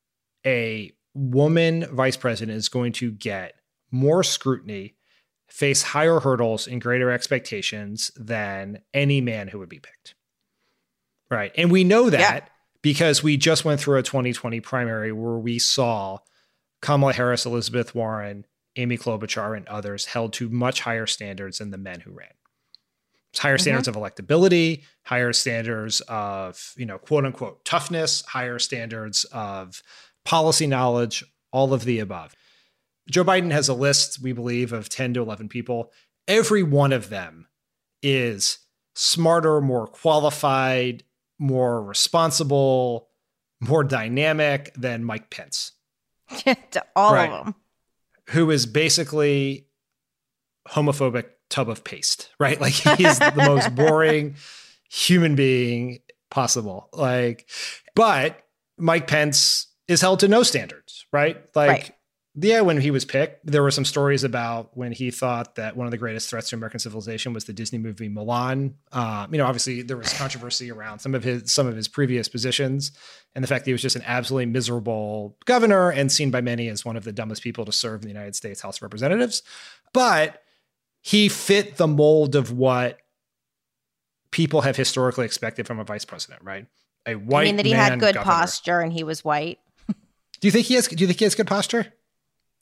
a woman vice president is going to get more scrutiny, face higher hurdles and greater expectations than any man who would be picked. Right. And we know that yeah. because we just went through a twenty twenty primary where we saw Kamala Harris, Elizabeth Warren, Amy Klobuchar, and others held to much higher standards than the men who ran. It's higher mm-hmm. standards of electability, higher standards of, you know, quote unquote toughness, higher standards of policy knowledge, all of the above. Joe Biden has a list, we believe, of ten to eleven people. Every one of them is smarter, more qualified, more responsible, more dynamic than Mike Pence. To all right. of them. Who is basically homophobic tub of paste, right? Like, he's the most boring human being possible. Like, but Mike Pence is held to no standards, right? Like, right. Yeah, when he was picked, there were some stories about when he thought that one of the greatest threats to American civilization was the Disney movie Mulan. Uh, you know, obviously there was controversy around some of his some of his previous positions and the fact that he was just an absolutely miserable governor and seen by many as one of the dumbest people to serve in the United States House of Representatives. But he fit the mold of what people have historically expected from a vice president, right? A white man. I mean that he had good governor. posture and he was white. Do you think he has? Do you think he has good posture?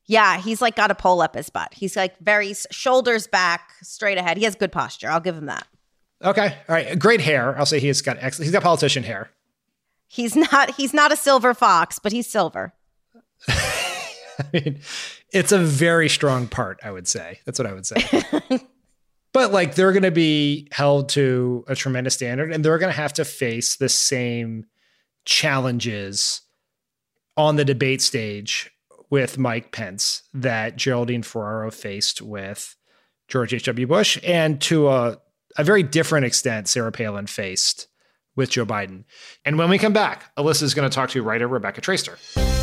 Yeah, he's like got a pole up his butt. He's like very s- shoulders back, straight ahead. He has good posture. I'll give him that. Okay. All right. Great hair. I'll say he's got excellent. He's got politician hair. He's not he's not a silver fox, but he's silver. I mean, it's a very strong part, I would say. That's what I would say. But like they're going to be held to a tremendous standard, and they're going to have to face the same challenges on the debate stage with Mike Pence that Geraldine Ferraro faced with George H W. Bush, and to a, a very different extent, Sarah Palin faced with Joe Biden. And when we come back, Alyssa is going to talk to writer Rebecca Traister.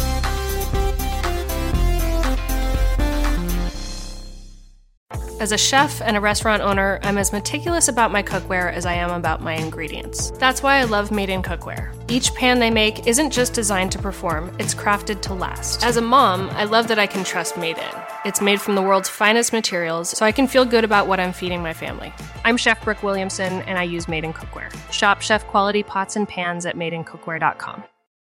As a chef and a restaurant owner, I'm as meticulous about my cookware as I am about my ingredients. That's why I love Made in Cookware. Each pan they make isn't just designed to perform, it's crafted to last. As a mom, I love that I can trust Made In. It's made from the world's finest materials, so I can feel good about what I'm feeding my family. I'm Chef Brooke Williamson, and I use Made in Cookware. Shop chef quality pots and pans at made in cookware dot com.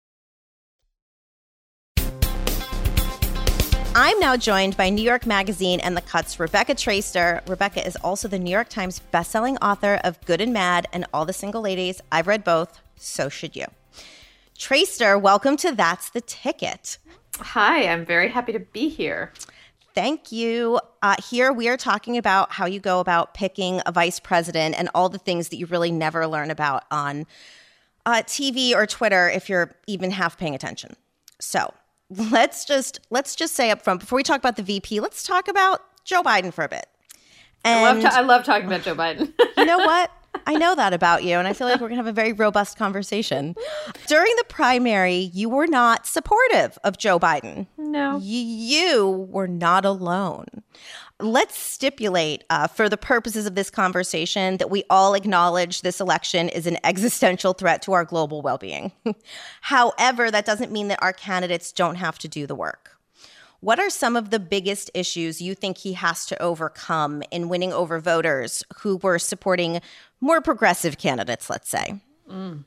I'm now joined by New York Magazine and The Cut's Rebecca Traister. Rebecca is also the New York Times bestselling author of Good and Mad and All the Single Ladies. I've read both, so should you. Traister, welcome to That's the Ticket. Hi, I'm very happy to be here. Thank you. Uh, here we are talking about how you go about picking a vice president and all the things that you really never learn about on uh, T V or Twitter if you're even half paying attention. So let's just let's just say up front, before we talk about the V P, let's talk about Joe Biden for a bit. And I love, ta- I love talking about Joe Biden. You know what? I know that about you, and I feel like we're going to have a very robust conversation. During the primary, you were not supportive of Joe Biden. No. Y- you were not alone. Let's stipulate, uh, for the purposes of this conversation, that we all acknowledge this election is an existential threat to our global well-being. However, that doesn't mean that our candidates don't have to do the work. What are some of the biggest issues you think he has to overcome in winning over voters who were supporting more progressive candidates, let's say? Mm.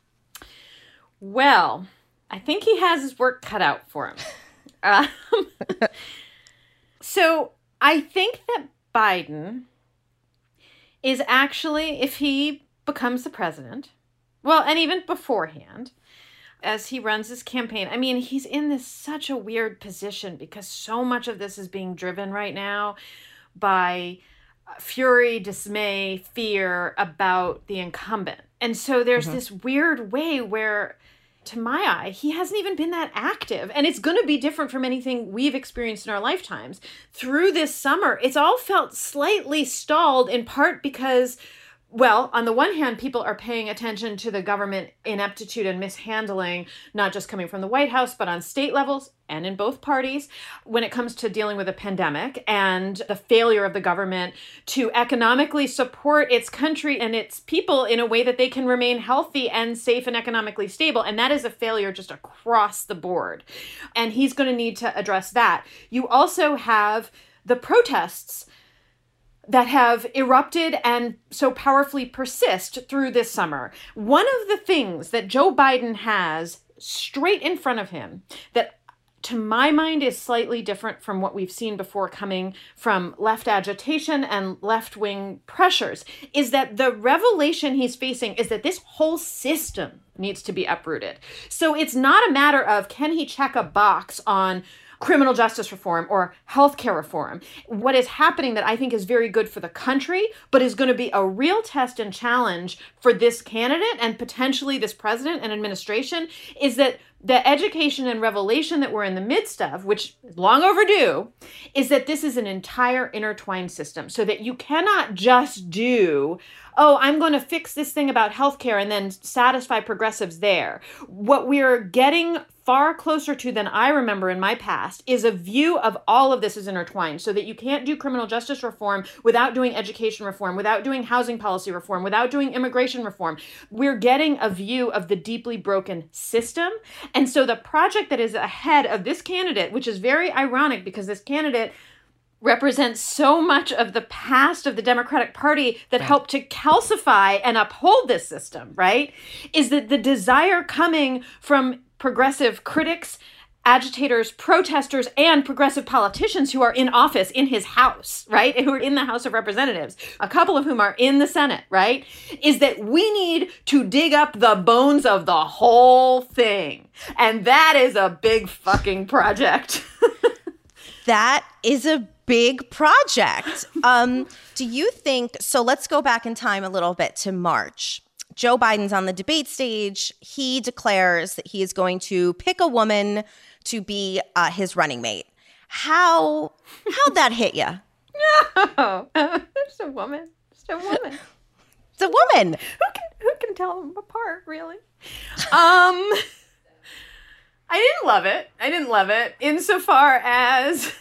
Well, I think he has his work cut out for him. um, so I think that Biden is actually, if he becomes the president, well, and even beforehand, as he runs his campaign, I mean, he's in this such a weird position because so much of this is being driven right now by fury, dismay, fear about the incumbent. And so there's mm-hmm. this weird way where, to my eye, he hasn't even been that active. And it's going to be different from anything we've experienced in our lifetimes. Through this summer, it's all felt slightly stalled, in part because, well, on the one hand, people are paying attention to the government ineptitude and mishandling, not just coming from the White House, but on state levels and in both parties, when it comes to dealing with a pandemic and the failure of the government to economically support its country and its people in a way that they can remain healthy and safe and economically stable. And that is a failure just across the board. And he's going to need to address that. You also have the protests that have erupted and so powerfully persist through this summer. One of the things that Joe Biden has straight in front of him that, to my mind, is slightly different from what we've seen before coming from left agitation and left-wing pressures, is that the revelation he's facing is that this whole system needs to be uprooted. So it's not a matter of, can he check a box on criminal justice reform or healthcare reform? What is happening that I think is very good for the country, but is going to be a real test and challenge for this candidate and potentially this president and administration, is that the education and revelation that we're in the midst of, which is long overdue, is that this is an entire intertwined system, so that you cannot just do, oh, I'm going to fix this thing about healthcare and then satisfy progressives there. What we're getting far closer to than I remember in my past is a view of all of this is intertwined, so that you can't do criminal justice reform without doing education reform, without doing housing policy reform, without doing immigration reform. We're getting a view of the deeply broken system. And so the project that is ahead of this candidate, which is very ironic because this candidate represents so much of the past of the Democratic Party that right. helped to calcify and uphold this system, right? Is that the desire coming from progressive critics agitators, protesters, and progressive politicians who are in office in his house, right? Who are in the House of Representatives, a couple of whom are in the Senate, right? Is that we need to dig up the bones of the whole thing. And that is a big fucking project. That is a big project. Um, do you think, so let's go back in time a little bit to March. Joe Biden's on the debate stage. He declares that he is going to pick a woman to be uh, his running mate. How how'd that hit you? No, it's a woman. It's a woman. It's a woman. Who can who can tell them apart, really? Um, I didn't love it. I didn't love it insofar as,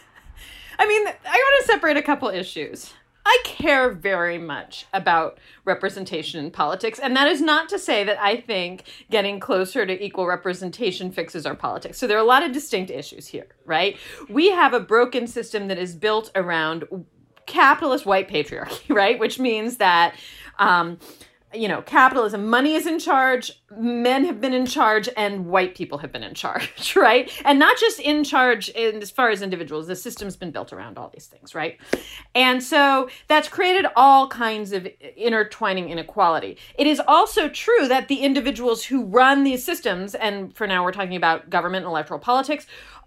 I mean, I want to separate a couple issues. I care very much about representation in politics, and that is not to say that I think getting closer to equal representation fixes our politics. So there are a lot of distinct issues here, right? We have a broken system that is built around capitalist white patriarchy, right? Which means that, um, you know, capitalism, money is in charge, men have been in charge, and white people have been in charge, right? And not just in charge in, as far as individuals, the system's been built around all these things, right? And so that's created all kinds of intertwining inequality. It is also true that the individuals who run these systems, and for now we're talking about government and electoral politics,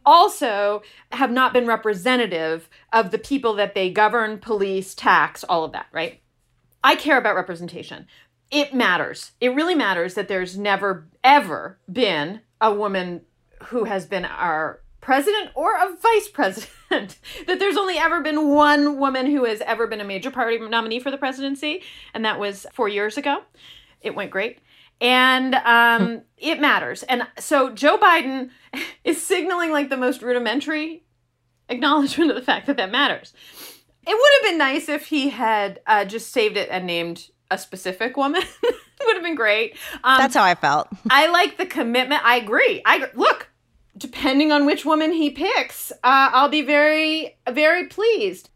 also have not been representative of the people that they govern, police, tax, all of that, right? I care about representation. It matters. It really matters that there's never, ever been a woman who has been our president or a vice president. That there's only ever been one woman who has ever been a major party nominee for the presidency, and that was four years ago. It went great. And um, it matters. And so Joe Biden is signaling like the most rudimentary acknowledgement of the fact that that matters. It would have been nice if he had uh, just saved it and named a specific woman. It would have been great. Um, That's how I felt. I like the commitment. I agree. I agree. Look, depending on which woman he picks, uh, I'll be very, very pleased.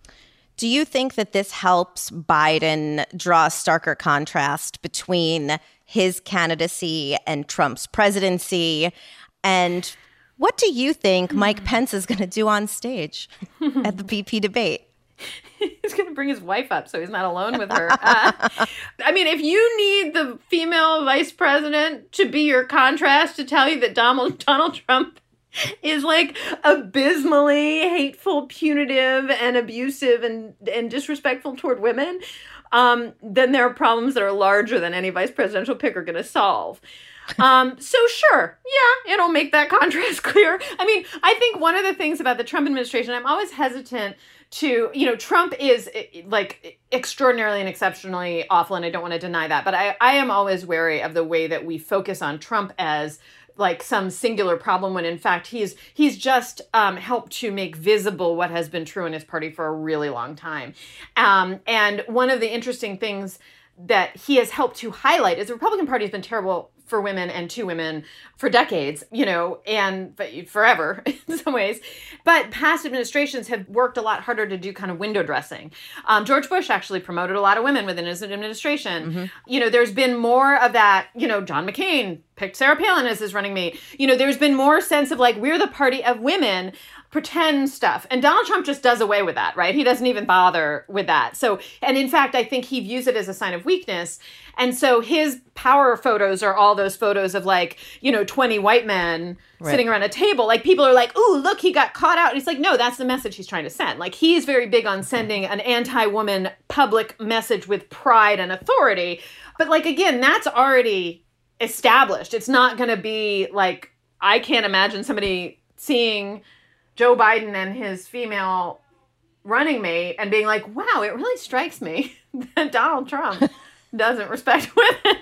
Do you think that this helps Biden draw a starker contrast between his candidacy and Trump's presidency? And what do you think Mike Pence is going to do on stage at the V P debate? He's going to bring his wife up so he's not alone with her. Uh, I mean, if you need the female vice president to be your contrast to tell you that Donald, Donald Trump is like abysmally hateful, punitive, and abusive and, and disrespectful toward women, um, then there are problems that are larger than any vice presidential pick are going to solve. Um, so sure, yeah, it'll make that contrast clear. I mean, I think one of the things about the Trump administration, I'm always hesitant to, you know, Trump is like extraordinarily and exceptionally awful, and I don't want to deny that. But I, I am always wary of the way that we focus on Trump as like some singular problem when in fact he's he's just um, helped to make visible what has been true in his party for a really long time. Um, and one of the interesting things that he has helped to highlight is the Republican Party has been terrible for women and to women for decades, you know, and forever in some ways. But past administrations have worked a lot harder to do kind of window dressing. Um, George Bush actually promoted a lot of women within his administration. Mm-hmm. You know, there's been more of that, you know, John McCain picked Sarah Palin as his running mate. You know, there's been more sense of like, we're the party of women, pretend stuff. And Donald Trump just does away with that, right? He doesn't even bother with that. So, and in fact, I think he views it as a sign of weakness. And so his power photos are all those photos of like, you know, twenty white men right. sitting around a table. Like people are like, ooh, look, he got caught out. And he's like, no, that's the message he's trying to send. Like he's very big on sending an anti-woman public message with pride and authority. But like, again, that's already established. It's not going to be like, I can't imagine somebody seeing Joe Biden and his female running mate and being like, wow, it really strikes me that Donald Trump doesn't respect women.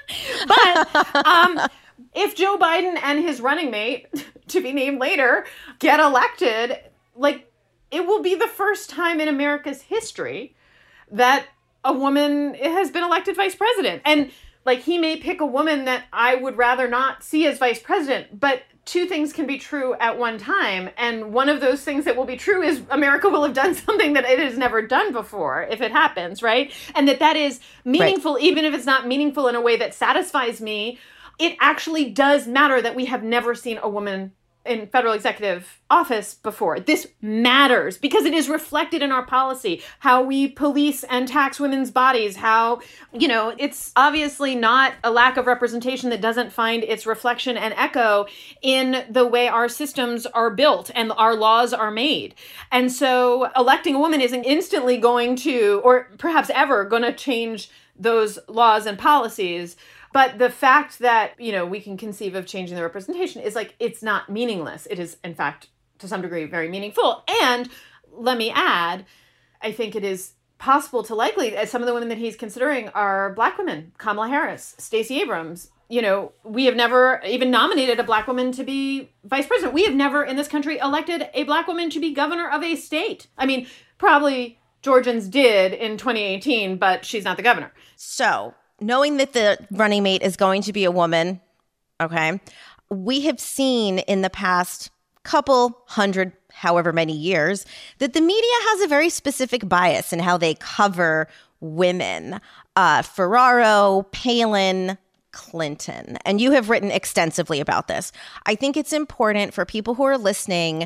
But um, if Joe Biden and his running mate, to be named later, get elected, like it will be the first time in America's history that a woman has been elected vice president. And like he may pick a woman that I would rather not see as vice president, but two things can be true at one time. And one of those things that will be true is America will have done something that it has never done before if it happens, right? And that that is meaningful, right. Even if it's not meaningful in a way that satisfies me. It actually does matter that we have never seen a woman in federal executive office before. This matters because it is reflected in our policy, how we police and tax women's bodies, how, you know, it's obviously not a lack of representation that doesn't find its reflection and echo in the way our systems are built and our laws are made. And so electing a woman isn't instantly going to, or perhaps ever going to change those laws and policies. But the fact that, you know, we can conceive of changing the representation is like, it's not meaningless. It is, in fact, to some degree, very meaningful. And let me add, I think it is possible to likely, as some of the women that he's considering are Black women, Kamala Harris, Stacey Abrams. You know, we have never even nominated a Black woman to be vice president. We have never in this country elected a Black woman to be governor of a state. I mean, probably Georgians did in twenty eighteen, but she's not the governor. So knowing that the running mate is going to be a woman, okay, we have seen in the past couple hundred, however many years, that the media has a very specific bias in how they cover women. Uh, Ferraro, Palin, Clinton. And you have written extensively about this. I think it's important for people who are listening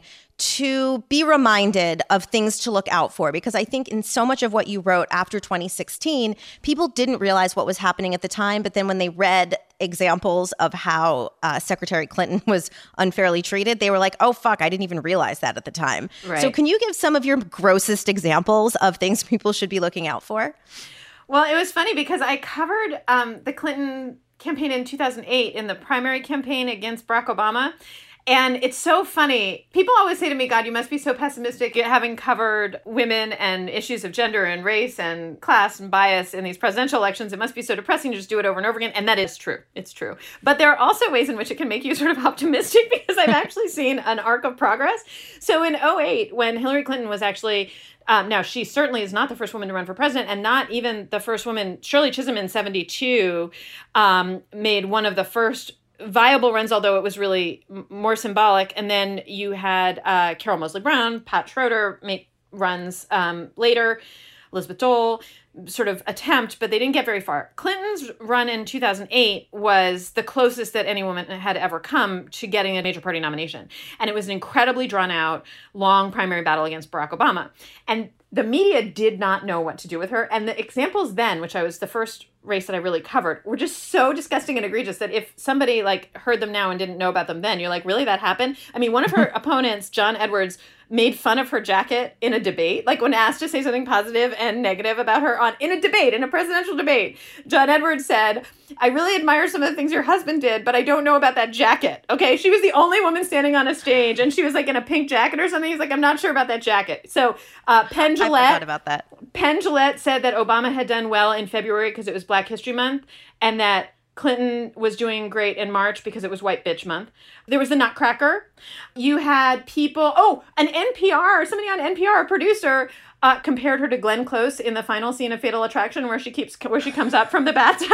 to be reminded of things to look out for, because I think in so much of what you wrote after twenty sixteen, people didn't realize what was happening at the time. But then when they read examples of how uh, Secretary Clinton was unfairly treated, they were like, oh, fuck, I didn't even realize that at the time. Right. So can you give some of your grossest examples of things people should be looking out for? Well, it was funny because I covered um, the Clinton campaign in two thousand eight in the primary campaign against Barack Obama. And it's so funny. People always say to me, God, you must be so pessimistic having covered women and issues of gender and race and class and bias in these presidential elections. It must be so depressing to just do it over and over again. And that is true. It's true. But there are also ways in which it can make you sort of optimistic, because I've actually seen an arc of progress. So in oh eight, when Hillary Clinton was actually Um, now, she certainly is not the first woman to run for president, and not even the first woman. Shirley Chisholm in seventy-two um, made one of the first viable runs, although it was really m- more symbolic. And then you had uh, Carol Moseley Brown, Pat Schroeder made runs um, later, Elizabeth Dole sort of attempt, but they didn't get very far. Clinton's run in two thousand eight was the closest that any woman had ever come to getting a major party nomination. And it was an incredibly drawn out, long primary battle against Barack Obama. And the media did not know what to do with her. And the examples then, which I was the first race that I really covered, were just so disgusting and egregious that if somebody like heard them now and didn't know about them then, you're like, really, that happened? I mean, one of her opponents, John Edwards, made fun of her jacket in a debate. Like when asked to say something positive and negative about her on in a debate, in a presidential debate, John Edwards said, I really admire some of the things your husband did, but I don't know about that jacket. Okay, she was the only woman standing on a stage, and she was like in a pink jacket or something. He's like, I'm not sure about that jacket. So uh, Penn Jillette, I forgot about that. Penn Jillette said that Obama had done well in February because it was Black History Month, and that Clinton was doing great in March because it was White Bitch Month. There was the Nutcracker. You had people, oh, an N P R, somebody on N P R, a producer, uh, compared her to Glenn Close in the final scene of Fatal Attraction, where she keeps, where she comes up from the bathtub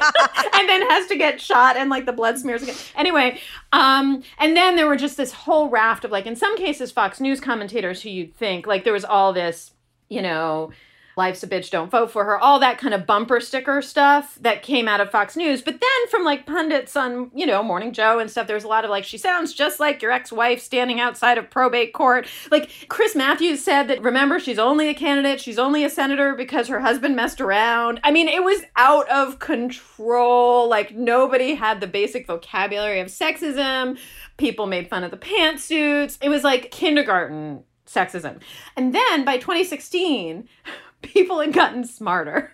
and then has to get shot and like the blood smears again. Anyway, um, and then there were just this whole raft of like, in some cases, Fox News commentators who you'd think, like there was all this, you know, life's a bitch, don't vote for her, all that kind of bumper sticker stuff that came out of Fox News. But then from like pundits on, you know, Morning Joe and stuff, there was a lot of like, she sounds just like your ex-wife standing outside of probate court. Like Chris Matthews said that, remember, she's only a candidate, she's only a senator because her husband messed around. I mean, it was out of control. Like nobody had the basic vocabulary of sexism. People made fun of the pantsuits. It was like kindergarten sexism. And then by twenty sixteen, people had gotten smarter,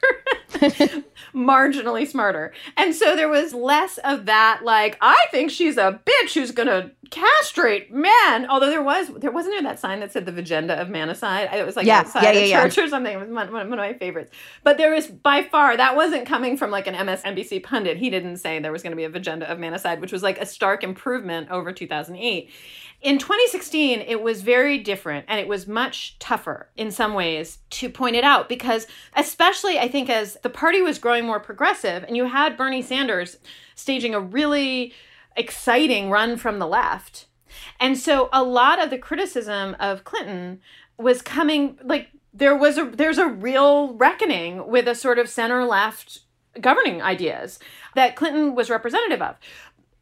marginally smarter. And so there was less of that, like, I think she's a bitch who's going to castrate men. Although there was, there wasn't there that sign that said the Vagenda of Manicide. It was like yeah, outside yeah, a yeah, church yeah. or something. It was one, one of my favorites. But there was by far, that wasn't coming from like an M S N B C pundit. He didn't say there was going to be a Vagenda of Manicide, which was like a stark improvement over two thousand eight. In twenty sixteen, it was very different, and it was much tougher in some ways to point it out, because especially I think as the party was growing more progressive and you had Bernie Sanders staging a really exciting run from the left. And so a lot of the criticism of Clinton was coming, like there was a there's a real reckoning with a sort of center left governing ideas that Clinton was representative of.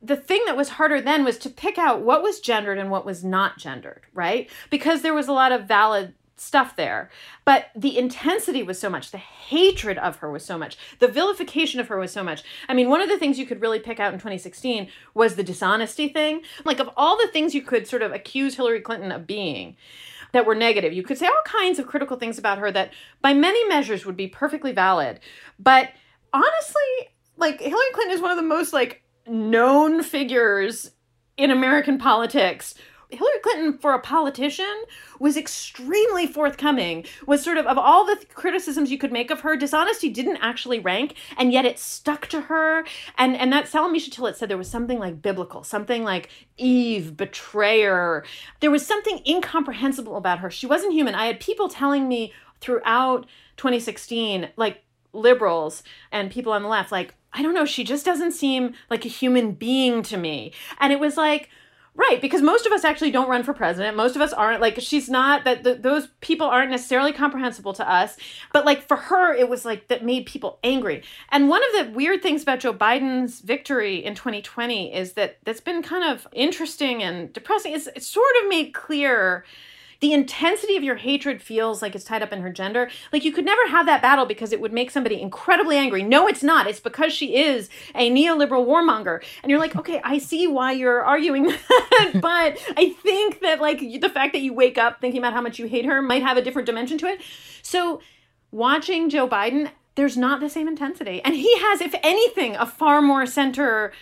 the thing that was harder then was to pick out what was gendered and what was not gendered, right? Because there was a lot of valid stuff there. But the intensity was so much. The hatred of her was so much. The vilification of her was so much. I mean, one of the things you could really pick out in twenty sixteen was the dishonesty thing. Like, of all the things you could sort of accuse Hillary Clinton of being that were negative, you could say all kinds of critical things about her that by many measures would be perfectly valid. But honestly, like, Hillary Clinton is one of the most, like, known figures in American politics. Hillary Clinton, for a politician, was extremely forthcoming, was sort of, of all the th- criticisms you could make of her, dishonesty didn't actually rank, and yet it stuck to her. And and that Salamesha Tillett said there was something like biblical, something like Eve, betrayer. There was something incomprehensible about her. She wasn't human. I had people telling me throughout twenty sixteen, like liberals and people on the left, like, I don't know, she just doesn't seem like a human being to me. And it was like, right, because most of us actually don't run for president. Most of us aren't, like, she's not, that th- those people aren't necessarily comprehensible to us. But, like, for her, it was, like, that made people angry. And one of the weird things about Joe Biden's victory in twenty twenty is that that's been kind of interesting and depressing. It's, it's sort of made clear the intensity of your hatred feels like it's tied up in her gender. Like, you could never have that battle because it would make somebody incredibly angry. No, it's not. It's because she is a neoliberal warmonger. And you're like, okay, I see why you're arguing that. But I think that, like, the fact that you wake up thinking about how much you hate her might have a different dimension to it. So watching Joe Biden, there's not the same intensity. And he has, if anything, a far more center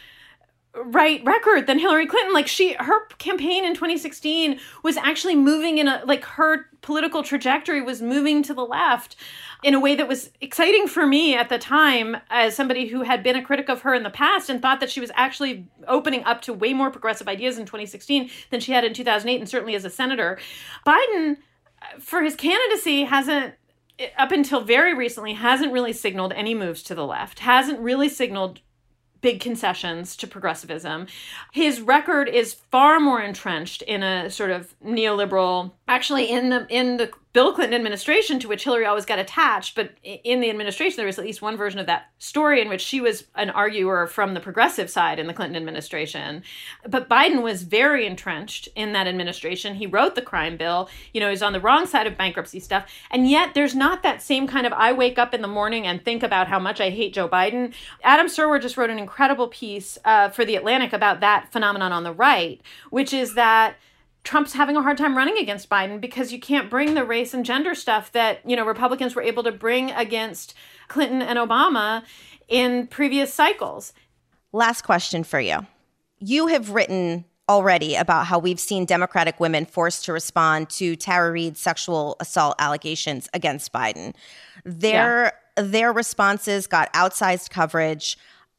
right record than Hillary Clinton. Like, she, her campaign in twenty sixteen was actually moving in a, like, her political trajectory was moving to the left in a way that was exciting for me at the time as somebody who had been a critic of her in the past and thought that she was actually opening up to way more progressive ideas in twenty sixteen than she had in two thousand eight, and certainly as a senator. Biden, for his candidacy, hasn't, up until very recently, hasn't really signaled any moves to the left, hasn't really signaled big concessions to progressivism. His record is far more entrenched in a sort of neoliberal, actually in the in the Bill Clinton administration, to which Hillary always got attached, but in the administration there was at least one version of that story in which she was an arguer from the progressive side in the Clinton administration. But Biden was very entrenched in that administration. He wrote the crime bill, you know, he's on the wrong side of bankruptcy stuff, and yet there's not that same kind of, I wake up in the morning and think about how much I hate Joe Biden. Adam Serwer just wrote an incredible piece uh, for The Atlantic about that phenomenon on the right, which is that Trump's having a hard time running against Biden because you can't bring the race and gender stuff that, you know, Republicans were able to bring against Clinton and Obama in previous cycles. Last question for you. You have written already about how we've seen Democratic women forced to respond to Tara Reade's sexual assault allegations against Biden. Their, yeah. their responses got outsized coverage.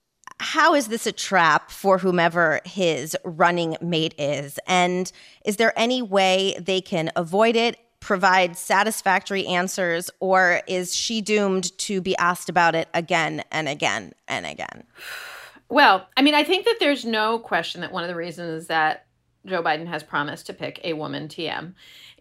How is this a trap for whomever his running mate is? And is there any way they can avoid it, provide satisfactory answers, or is she doomed to be asked about it again and again and again? Well, I mean, I think that there's no question that one of the reasons that Joe Biden has promised to pick a woman T M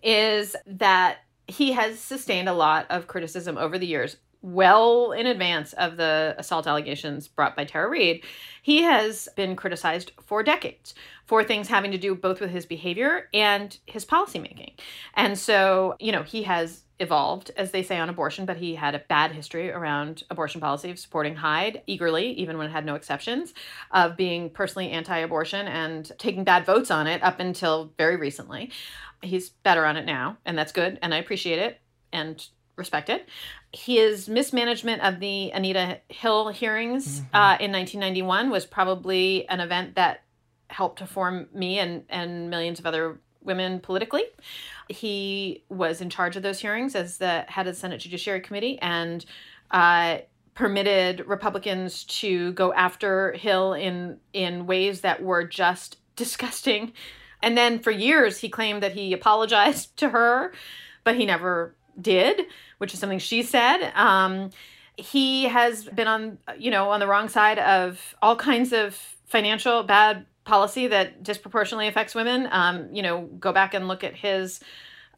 is that he has sustained a lot of criticism over the years, well in advance of the assault allegations brought by Tara Reade. He has been criticized for decades for things having to do both with his behavior and his policymaking. And so, you know, he has evolved, as they say, on abortion, but he had a bad history around abortion policy of supporting Hyde eagerly, even when it had no exceptions, of being personally anti-abortion and taking bad votes on it up until very recently. He's better on it now, and that's good, and I appreciate it and respect it. His mismanagement of the Anita Hill hearings mm-hmm. uh, in nineteen ninety-one was probably an event that helped to form me and, and millions of other women politically. He was in charge of those hearings as the head of the Senate Judiciary Committee and uh, permitted Republicans to go after Hill in in ways that were just disgusting. And then for years, he claimed that he apologized to her, but he never did, which is something she said. Um, he has been on, you know, on the wrong side of all kinds of financial bad policy that disproportionately affects women. Um, you know, go back and look at his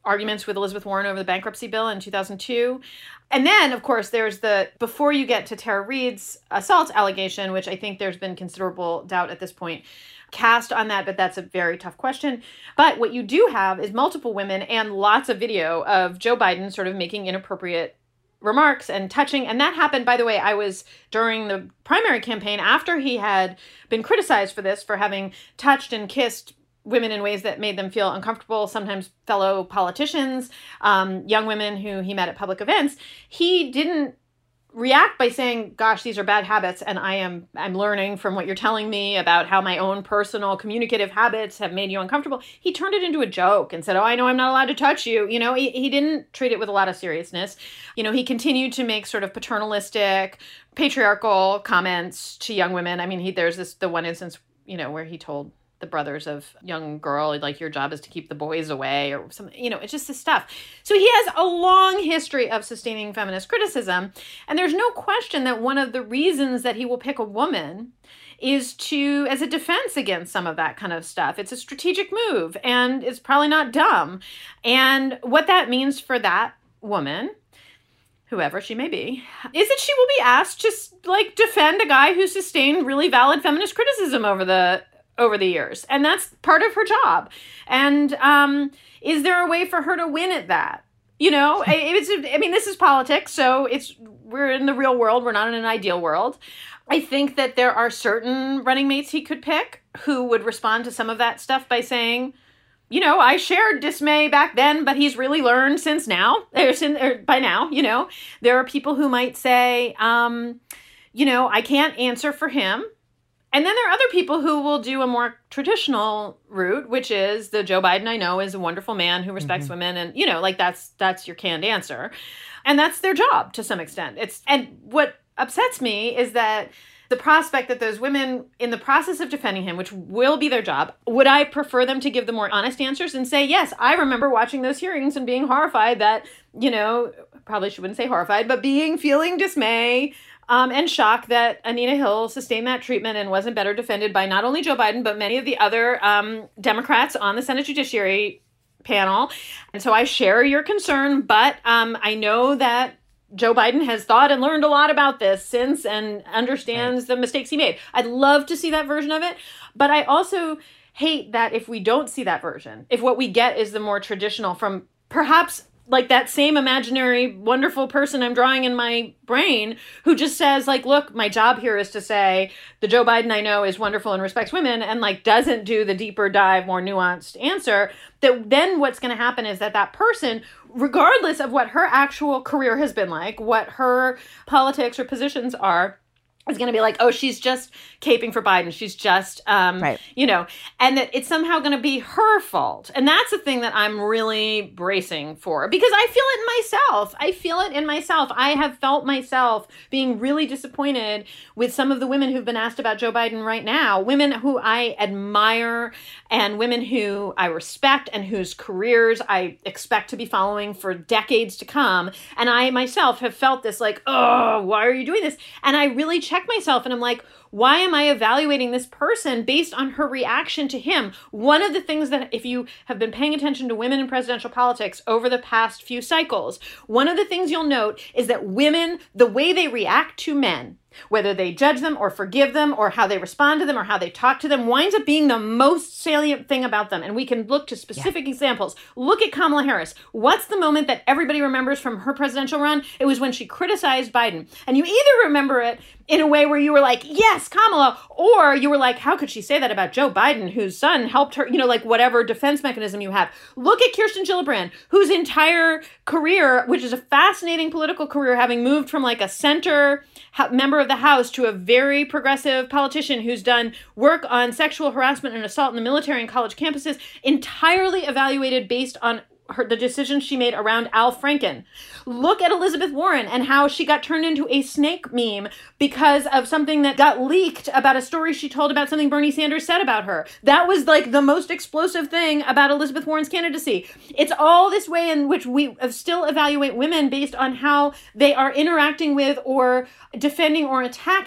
arguments with Elizabeth Warren over the bankruptcy bill in two thousand two. And then, of course, there's the, before you get to Tara Reade's assault allegation, which I think there's been considerable doubt at this point cast on that, but that's a very tough question. But what you do have is multiple women and lots of video of Joe Biden sort of making inappropriate remarks and touching. And that happened, by the way, I was during the primary campaign after he had been criticized for this, for having touched and kissed women in ways that made them feel uncomfortable, sometimes fellow politicians, um, young women who he met at public events. He didn't react by saying, gosh, these are bad habits, and I am I'm learning from what you're telling me about how my own personal communicative habits have made you uncomfortable. He turned it into a joke and said, oh, I know I'm not allowed to touch you. You know, he, he didn't treat it with a lot of seriousness. You know, he continued to make sort of paternalistic, patriarchal comments to young women. I mean, he there's this the one instance, you know, where he told the brothers of young girl, like, your job is to keep the boys away, or something, you know, it's just this stuff. So he has a long history of sustaining feminist criticism. And there's no question that one of the reasons that he will pick a woman is to, as a defense against some of that kind of stuff. It's a strategic move, and it's probably not dumb. And what that means for that woman, whoever she may be, is that she will be asked to, like, defend a guy who sustained really valid feminist criticism over the over the years. And that's part of her job. And um, is there a way for her to win at that? You know, it's, I mean, this is politics, so it's, we're in the real world. We're not in an ideal world. I think that there are certain running mates he could pick who would respond to some of that stuff by saying, you know, I shared dismay back then, but he's really learned since now, or, since, or by now, you know. There are people who might say, um, you know, I can't answer for him. And then there are other people who will do a more traditional route, which is the Joe Biden I know is a wonderful man who respects mm-hmm. women. And, you know, like that's that's your canned answer. And that's their job to some extent. It's and what upsets me is that the prospect that those women, in the process of defending him, which will be their job, would I prefer them to give the more honest answers and say, yes, I remember watching those hearings and being horrified that, you know, probably she wouldn't say horrified, but being, feeling dismay, Um, and shocked that Anita Hill sustained that treatment and wasn't better defended by not only Joe Biden, but many of the other um, Democrats on the Senate Judiciary panel. And so I share your concern, but um, I know that Joe Biden has thought and learned a lot about this since and understands right. the mistakes he made. I'd love to see that version of it, but I also hate that if we don't see that version, if what we get is the more traditional from perhaps like that same imaginary wonderful person I'm drawing in my brain who just says, like, look, my job here is to say the Joe Biden I know is wonderful and respects women, and like doesn't do the deeper dive, more nuanced answer, that then what's going to happen is that that person, regardless of what her actual career has been like, what her politics or positions are, is going to be like, oh, she's just caping for Biden. She's just, um, right. you know, and that it's somehow going to be her fault. And that's the thing that I'm really bracing for, because I feel it in myself. I feel it in myself. I have felt myself being really disappointed with some of the women who've been asked about Joe Biden right now, women who I admire and women who I respect and whose careers I expect to be following for decades to come. And I myself have felt this like, oh, why are you doing this? And I really check myself and I'm like, why am I evaluating this person based on her reaction to him? One of the things that, if you have been paying attention to women in presidential politics over the past few cycles, one of the things you'll note is that women, the way they react to men, whether they judge them or forgive them or how they respond to them or how they talk to them, winds up being the most salient thing about them. And we can look to specific yeah. examples. Look at Kamala Harris. What's the moment that everybody remembers from her presidential run? It was when she criticized Biden. And you either remember it in a way where you were like, yes, Kamala, or you were like, how could she say that about Joe Biden, whose son helped her, you know, like whatever defense mechanism you have. Look at Kirsten Gillibrand, whose entire career, which is a fascinating political career, having moved from like a center member of the House to a very progressive politician who's done work on sexual harassment and assault in the military and college campuses, entirely evaluated based on her, the decisions she made around Al Franken. Look at Elizabeth Warren and how she got turned into a snake meme because of something that got leaked about a story she told about something Bernie Sanders said about her. That was like the most explosive thing about Elizabeth Warren's candidacy. It's all this way in which we still evaluate women based on how they are interacting with or defending or attacking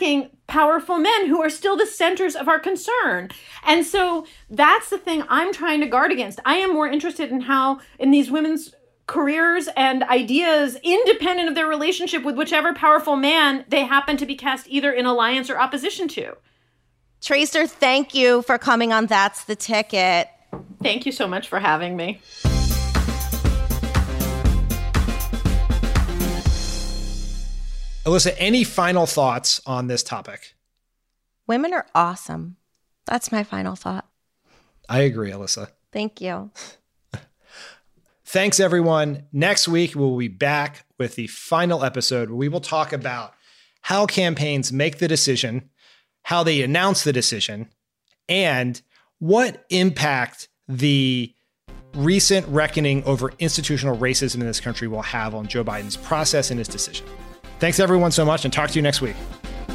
powerful men who are still the centers of our concern. And so that's the thing I'm trying to guard against. I am more interested in how, in these women's careers and ideas, independent of their relationship with whichever powerful man they happen to be cast either in alliance or opposition to. Tracer, thank you for coming on That's the Ticket. Thank you so much for having me. Alyssa, any final thoughts on this topic? Women are awesome. That's my final thought. I agree, Alyssa. Thank you. Thanks, everyone. Next week, we'll be back with the final episode where we will talk about how campaigns make the decision, how they announce the decision, and what impact the recent reckoning over institutional racism in this country will have on Joe Biden's process and his decision. Thanks, everyone, so much, and talk to you next week.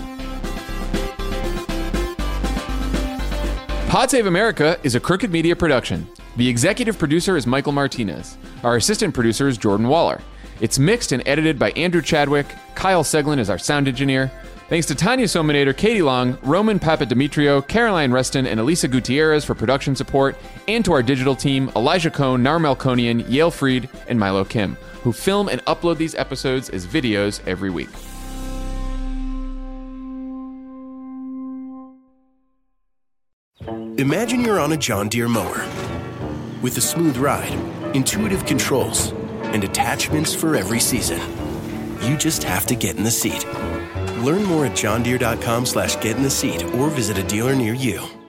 Pod Save America is a Crooked Media production. The executive producer is Michael Martinez. Our assistant producer is Jordan Waller. It's mixed and edited by Andrew Chadwick. Kyle Seglin is our sound engineer. Thanks to Tanya Sominator, Katie Long, Roman Papadimitriou, Caroline Reston, and Elisa Gutierrez for production support, and to our digital team, Elijah Cohn, Nar Melkonian, Yale Freed, and Milo Kim, who film and upload these episodes as videos every week. Imagine you're on a John Deere mower. With a smooth ride, intuitive controls, and attachments for every season. You just have to get in the seat. Learn more at johndeere.com slash get in the seat or visit a dealer near you.